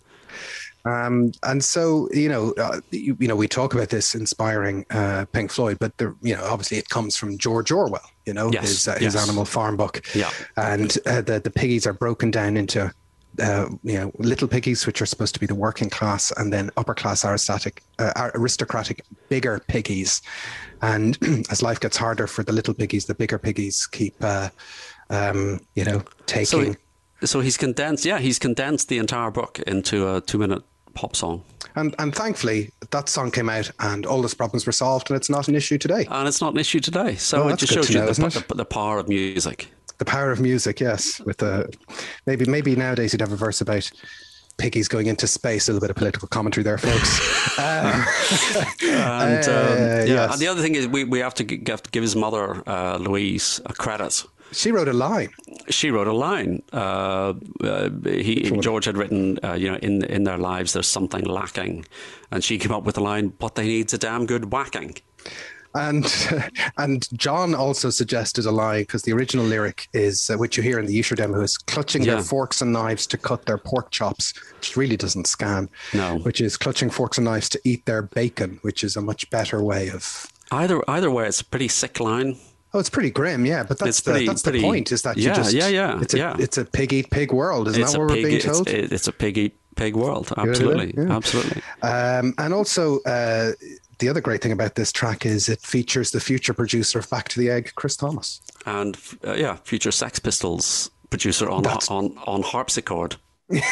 Um, and so, you know, uh, you, you know, we talk about this inspiring uh, Pink Floyd, but the, you know, obviously it comes from George Orwell, you know, yes, his, uh, yes. his Animal Farm book. Yeah. And uh, the, the piggies are broken down into, uh, you know, little piggies, which are supposed to be the working class, and then upper class aristocratic, uh, aristocratic bigger piggies. And as life gets harder for the little piggies, the bigger piggies keep, uh, um, you know, taking... So, he, so he's condensed, yeah, he's condensed the entire book into a two-minute pop song. And and thankfully, that song came out and all those problems were solved, and it's not an issue today. And it's not an issue today. So well, it just shows know, you the, the, the, the power of music. The power of music, yes. With the maybe maybe nowadays you'd have a verse about piggies going into space. A little bit of political commentary there, folks. um, and, um, uh, yeah. yes. And the other thing is we, we have to g- have to give his mother, uh, Louise, a credit. She wrote a line. She wrote a line. Uh, uh, he George had written, uh, you know, in in their lives there's something lacking, and she came up with the line, "What they need's a damn good whacking." And and John also suggested a line, because the original lyric is, uh, which you hear in the Isher demo, is clutching yeah. their forks and knives to cut their pork chops, which really doesn't scan. No. Which is clutching forks and knives to eat their bacon, which is a much better way of... Either either way, it's a pretty sick line. Oh, it's pretty grim, yeah. But that's, pretty, the, that's pretty, the point, is that yeah, you just... Yeah, yeah, it's a, yeah. It's a pig-eat-pig world, isn't it's that what pig, we're being told? It's, it's a pig-eat-pig world, absolutely, yeah, yeah. absolutely. Um, and also... Uh, the other great thing about this track is it features the future producer of Back to the Egg, Chris Thomas. And, uh, yeah, future Sex Pistols producer on on, on harpsichord.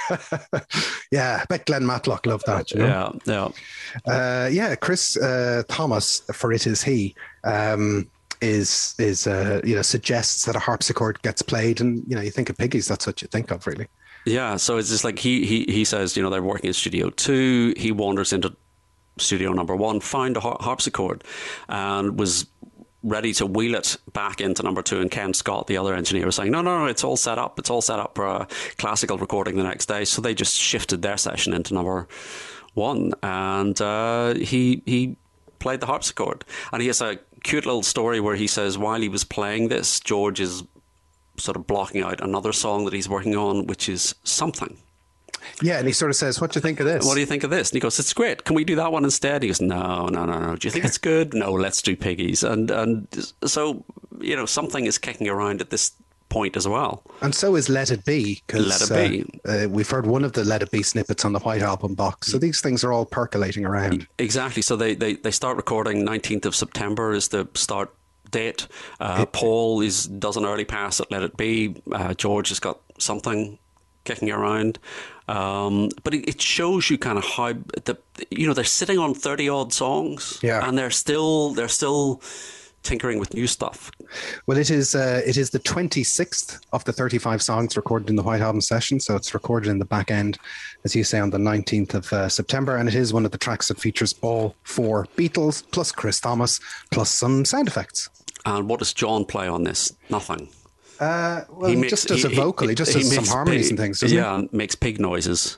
Yeah, I bet Glenn Matlock loved that. You know? Yeah, yeah. Uh, yeah, Chris uh, Thomas, for It Is He, um, is is uh, you know suggests that a harpsichord gets played, and you know you think of piggies, that's what you think of, really. Yeah, so it's just like he he he says, you know, they're working in studio two. He wanders into studio number one, found a har- harpsichord, and was ready to wheel it back into number two. And Ken Scott, the other engineer, was saying, no, no, no, it's all set up. It's all set up for a classical recording the next day. So they just shifted their session into number one, and uh, he he played the harpsichord. And he has a cute little story where he says while he was playing this, George is sort of blocking out another song that he's working on, which is Something. Yeah, and he sort of says, what do you think of this? What do you think of this? And he goes, it's great. Can we do that one instead? He goes, no, no, no, no. Do you think it's good? No, let's do Piggies. And and so, you know, Something is kicking around at this point as well. And so is Let It Be. Let It Be. Uh, uh, we've heard one of the Let It Be snippets on the White Album box. So these things are all percolating around. Exactly. So they, they, they start recording nineteenth of September is the start date. Uh, it, Paul is does an early pass at Let It Be. Uh, George has got Something kicking around. Um, but it, it shows you kind of how the you know they're sitting on thirty odd songs, yeah, and they're still they're still tinkering with new stuff. Well, it is uh, it is the twenty-sixth of the thirty-five songs recorded in the White Album session, so it's recorded in the back end, as you say, on the nineteenth of uh, September, and it is one of the tracks that features all four Beatles plus Chris Thomas plus some sound effects. And what does John play on this? Nothing. Uh, well, he, makes, just does he, a vocal. He, he just he does some harmonies pig, and things, doesn't yeah, he? Yeah, makes pig noises.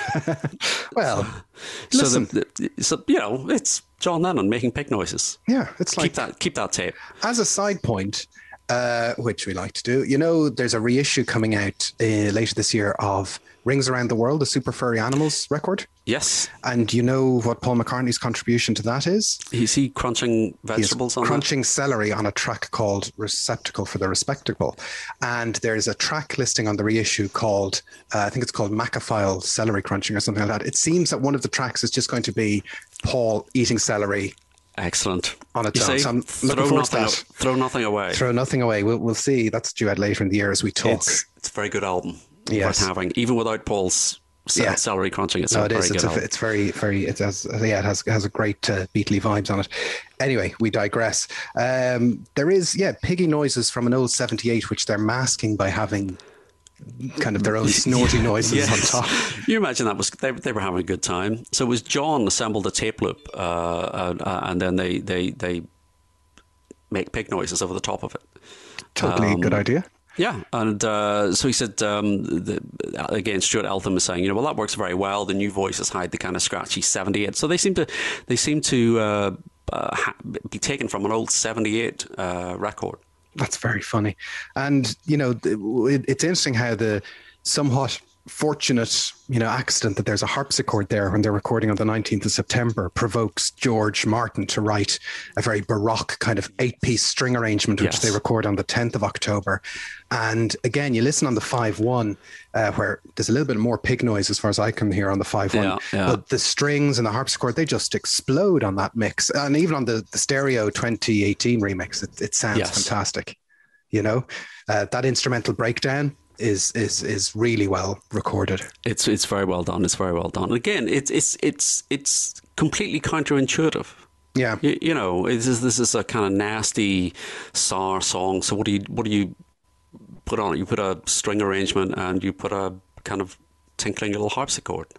Well, so, listen. So, the, so, you know, it's John Lennon making pig noises. Yeah, it's like... Keep that, keep that tape. As a side point, uh, which we like to do, you know, there's a reissue coming out uh, later this year of Rings Around the World, a Super Furry Animals record. Yes. And you know what Paul McCartney's contribution to that is? Is he crunching vegetables He's on crunching that? celery on a track called Receptacle for the Respectable. And there's a track listing on the reissue called, uh, I think it's called Macaphile Celery Crunching or something like that. It seems that one of the tracks is just going to be Paul eating celery. Excellent. On its you own. See, So I'm throw, looking forward nothing, to that. throw nothing away. Throw nothing away. We'll, we'll see. That's due out later in the year as we talk. It's, it's a very good album. Yes. Worth having, even without Paul's yeah. celery crunching. It's no, a it very is. good It's, a, album. it's very, very. It has, yeah, it has has a great uh, Beatley vibes on it. Anyway, we digress. Um, there is, yeah, piggy noises from an old seventy-eight, which they're masking by having kind of their own snorty noises yes. on top. You imagine that was they, they were having a good time. So it was John assembled a tape loop, uh, uh, and then they they they make pig noises over the top of it. Totally um, good idea. Yeah, and uh, so he said, um, the, again, Stuart Eltham was saying, you know, well, that works very well. The new voices hide the kind of scratchy seventy-eight. So they seem to, they seem to uh, uh, ha- be taken from an old seventy-eight uh, record. That's very funny. And, you know, it, it's interesting how the somewhat fortunate, you know, accident that there's a harpsichord there when they're recording on the nineteenth of September provokes George Martin to write a very baroque kind of eight-piece string arrangement, which yes. they record on the tenth of October. And again, you listen on the five one, uh, where there's a little bit more pig noise as far as I can hear on the five one. Yeah, yeah. But the strings and the harpsichord, they just explode on that mix. And even on the, the stereo twenty eighteen remix, it, it sounds yes. fantastic. You know, uh, that instrumental breakdown is is is really well recorded. It's it's very well done. It's very well done. Again, it's it's it's it's completely counterintuitive. Yeah, you, you know, this is this is a kind of nasty, sour song. So what do you what do you put on it? You put a string arrangement and you put a kind of tinkling little harpsichord.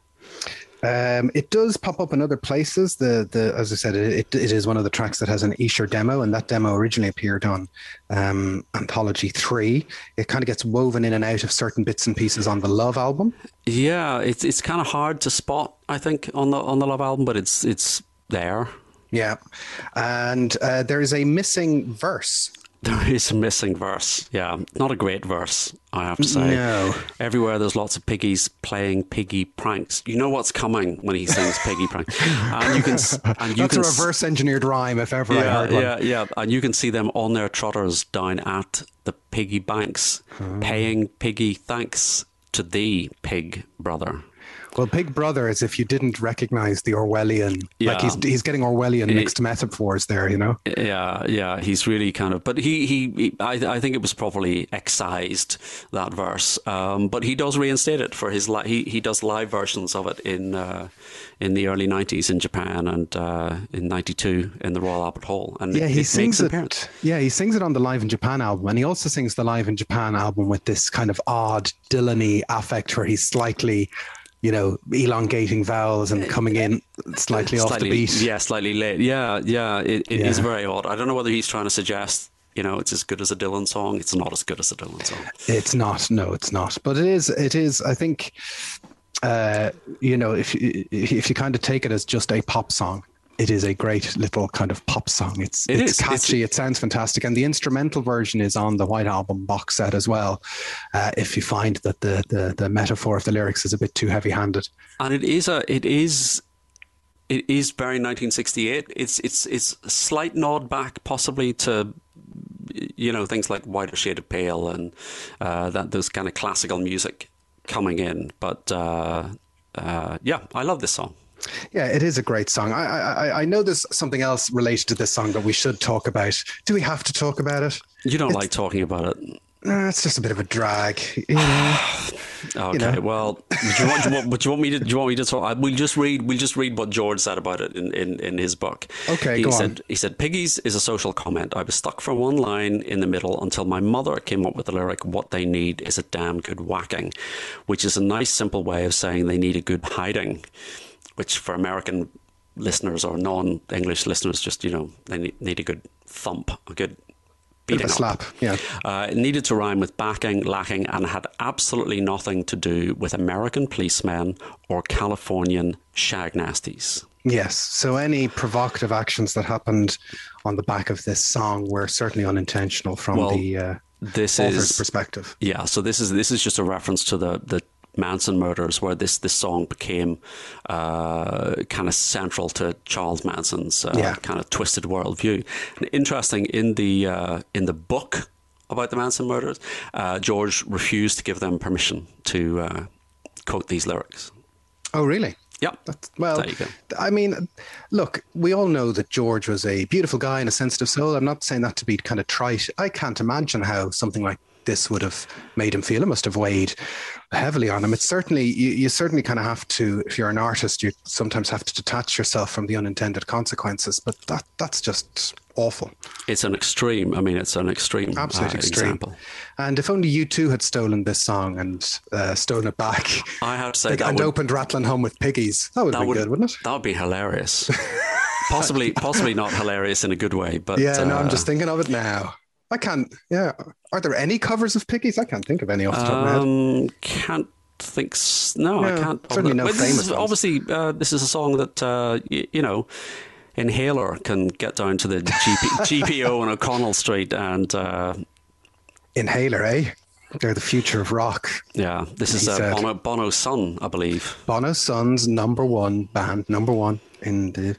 Um, it does pop up in other places. The the as I said, it, it is one of the tracks that has an Esher demo, and that demo originally appeared on um, Anthology three. It kind of gets woven in and out of certain bits and pieces on the Love album. Yeah, it's it's kind of hard to spot, I think, on the on the Love album, but it's it's there. Yeah, and uh, there is a missing verse. There is a missing verse. Yeah, not a great verse, I have to say. No. Everywhere there's lots of piggies playing piggy pranks. You know what's coming when he sings piggy pranks. And you can, and you That's can, a reverse engineered rhyme, if ever yeah, I heard one. Yeah, yeah. And you can see them on their trotters down at the piggy banks, oh. paying piggy thanks to thee, pig brother. Well, Big Brother is if you didn't recognize the Orwellian, Yeah. like he's he's getting Orwellian mixed metaphors there, you know? Yeah, yeah, he's really kind of, but he, he, he I, I think it was probably excised, that verse, um, but he does reinstate it for his, li- he, he does live versions of it in uh, in the early nineties in Japan and uh, in ninety-two in the Royal Albert Hall. And Yeah, it, he it sings makes an it. Yeah, he sings it on the Live in Japan album, and he also sings the Live in Japan album with this kind of odd Dylan-y affect where he's slightly, you know, elongating vowels and coming in slightly, off the beat. Yeah, slightly late. Yeah, yeah, it, it Yeah. is very odd. I don't know whether he's trying to suggest, you know, it's as good as a Dylan song. It's not as good as a Dylan song. It's not. No, it's not. But it is. It is. I think. Uh, you know, if you, if you kind of take it as just a pop song, it is a great little kind of pop song. It's It it's is. catchy. It's- it sounds fantastic, and the instrumental version is on the White Album box set as well. Uh, if you find that the, the the metaphor of the lyrics is a bit too heavy-handed, And it is a, it is, it is very nineteen sixty-eight. It's it's it's a slight nod back, possibly to, you know, things like Whiter Shade of Pale and uh, that those kind of classical music coming in. But uh, uh, yeah, I love this song. yeah, it is a great song. I, I I know there's something else related to this song that we should talk about. Do we have to talk about it? You don't It's- like talking about it. Uh, it's just a bit of a drag. You know? Okay, know. well, do you want, do you want, but do you want me to? Do you want me to talk? We'll just read. We'll just read what George said about it in, in, in his book. Okay, he go said, on. He said, "Piggies is a social comment. I was stuck for one line in the middle until my mother came up with the lyric, 'What they need is a damn good whacking,' which is a nice, simple way of saying they need a good hiding, which for American listeners or non-English listeners, just you know, they need, need a good thump, a good." Bit of a beating up. slap. Yeah. Uh, it needed to rhyme with backing, lacking, and had absolutely nothing to do with American policemen or Californian shag nasties. Yes. So any provocative actions that happened on the back of this song were certainly unintentional from Well, the uh, This author's is perspective. yeah. So this is this is just a reference to the the Manson murders, where this this song became uh, kind of central to Charles Manson's uh, Yeah. kind of twisted worldview. And interesting in the uh, in the book about the Manson murders, uh, George refused to give them permission to uh, quote these lyrics. Oh, really? Yeah. That's, well, There you go. I mean, look, we all know that George was a beautiful guy and a sensitive soul. I'm not saying that to be kind of trite. I can't imagine how something like this would have made him feel. It must have weighed heavily on him. It's certainly, you, you certainly kind of have to, if you're an artist, you sometimes have to detach yourself from the unintended consequences, but that that's just awful. It's an extreme. I mean, it's an extreme, Absolute uh, extreme. example. And if only you two had stolen this song and uh, stolen it back I have to say like, that and would, opened Rattling Home with Piggies, that would that have been would good, wouldn't it? that would be hilarious. possibly, possibly not hilarious in a good way, but Yeah, no, I'm uh, just thinking of it now. I can't, yeah. Are there any covers of Piggies? I can't think of any off the top of my head. Um, can't think. S- no, I No, can't. certainly no But this famous is, ones. obviously, uh, this is a song that uh, y- you know, Inhaler can get down to the G P- G P O on O'Connell Street, and uh, Inhaler, eh? They're the future of rock. yeah, this is He uh, said. Bono, Bono's son, I believe. Bono's Sons, number one band, number one in the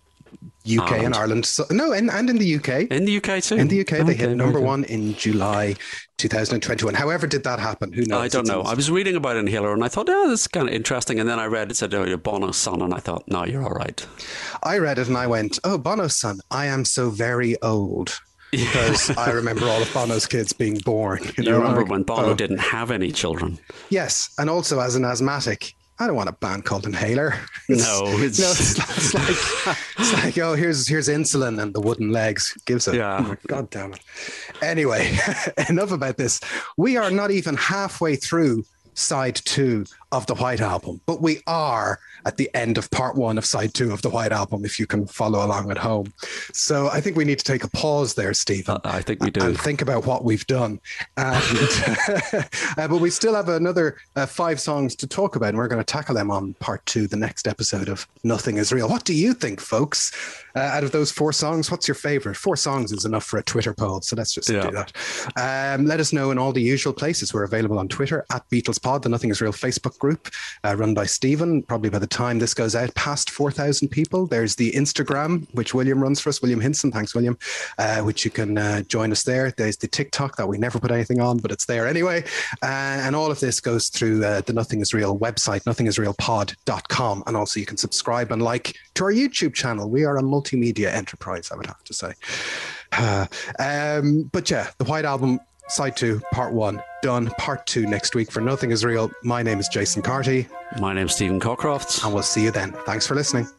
U K and Ireland. Ireland. So, no, and, and in the U K. In the U K too. In the U K, they Okay, hit very number good. one in July twenty twenty-one. However, did that happen? Who knows? I don't It's- know. I was reading about Inhaler and I thought, oh, this is kind of interesting. And then I read it said, oh, you're Bono's son. And I thought, no, you're all right. I read it and I went, oh, Bono's son, I am so very old. Because I remember all of Bono's kids being born. You, You know, remember like, when Bono oh. didn't have any children? Yes, and also as an asthmatic, I don't want a band called Inhaler. No, it's- no, it's, it's like it's like oh, here's here's insulin and the wooden legs gives it. Yeah. Oh, God damn it. Anyway, enough about this. We are not even halfway through side two of the White Album, but we are at the end of part one of side two of the White Album, if you can follow along at home. So I think we need to take a pause there, Stephen. Uh, I think we do. And think about what we've done. And, uh, but we still have another uh, five songs to talk about, and we're going to tackle them on part two, the next episode of Nothing Is Real. What do you think, folks? Uh, out of those four songs, what's your favorite? Four songs is enough for a Twitter poll, so let's just Yeah. do that. Um, let us know in all the usual places. We're available on Twitter at Beatles Pod, the Nothing Is Real Facebook group, uh, run by Stephen. Probably by the time this goes out, past four thousand people. There's the Instagram, which William runs for us, William Hinson. Thanks, William, uh, which you can uh, join us there. There's the TikTok that we never put anything on, but it's there anyway. Uh, and all of this goes through uh, the Nothing Is Real website, nothing is real pod dot com. And also you can subscribe and like to our YouTube channel. We are a multimedia enterprise, I would have to say. Uh, um, but yeah, the White Album, side two, part one, done. Part two next week for Nothing Is Real. My name is Jason Carty. My name's Stephen Cockcroft. And we'll see you then. Thanks for listening.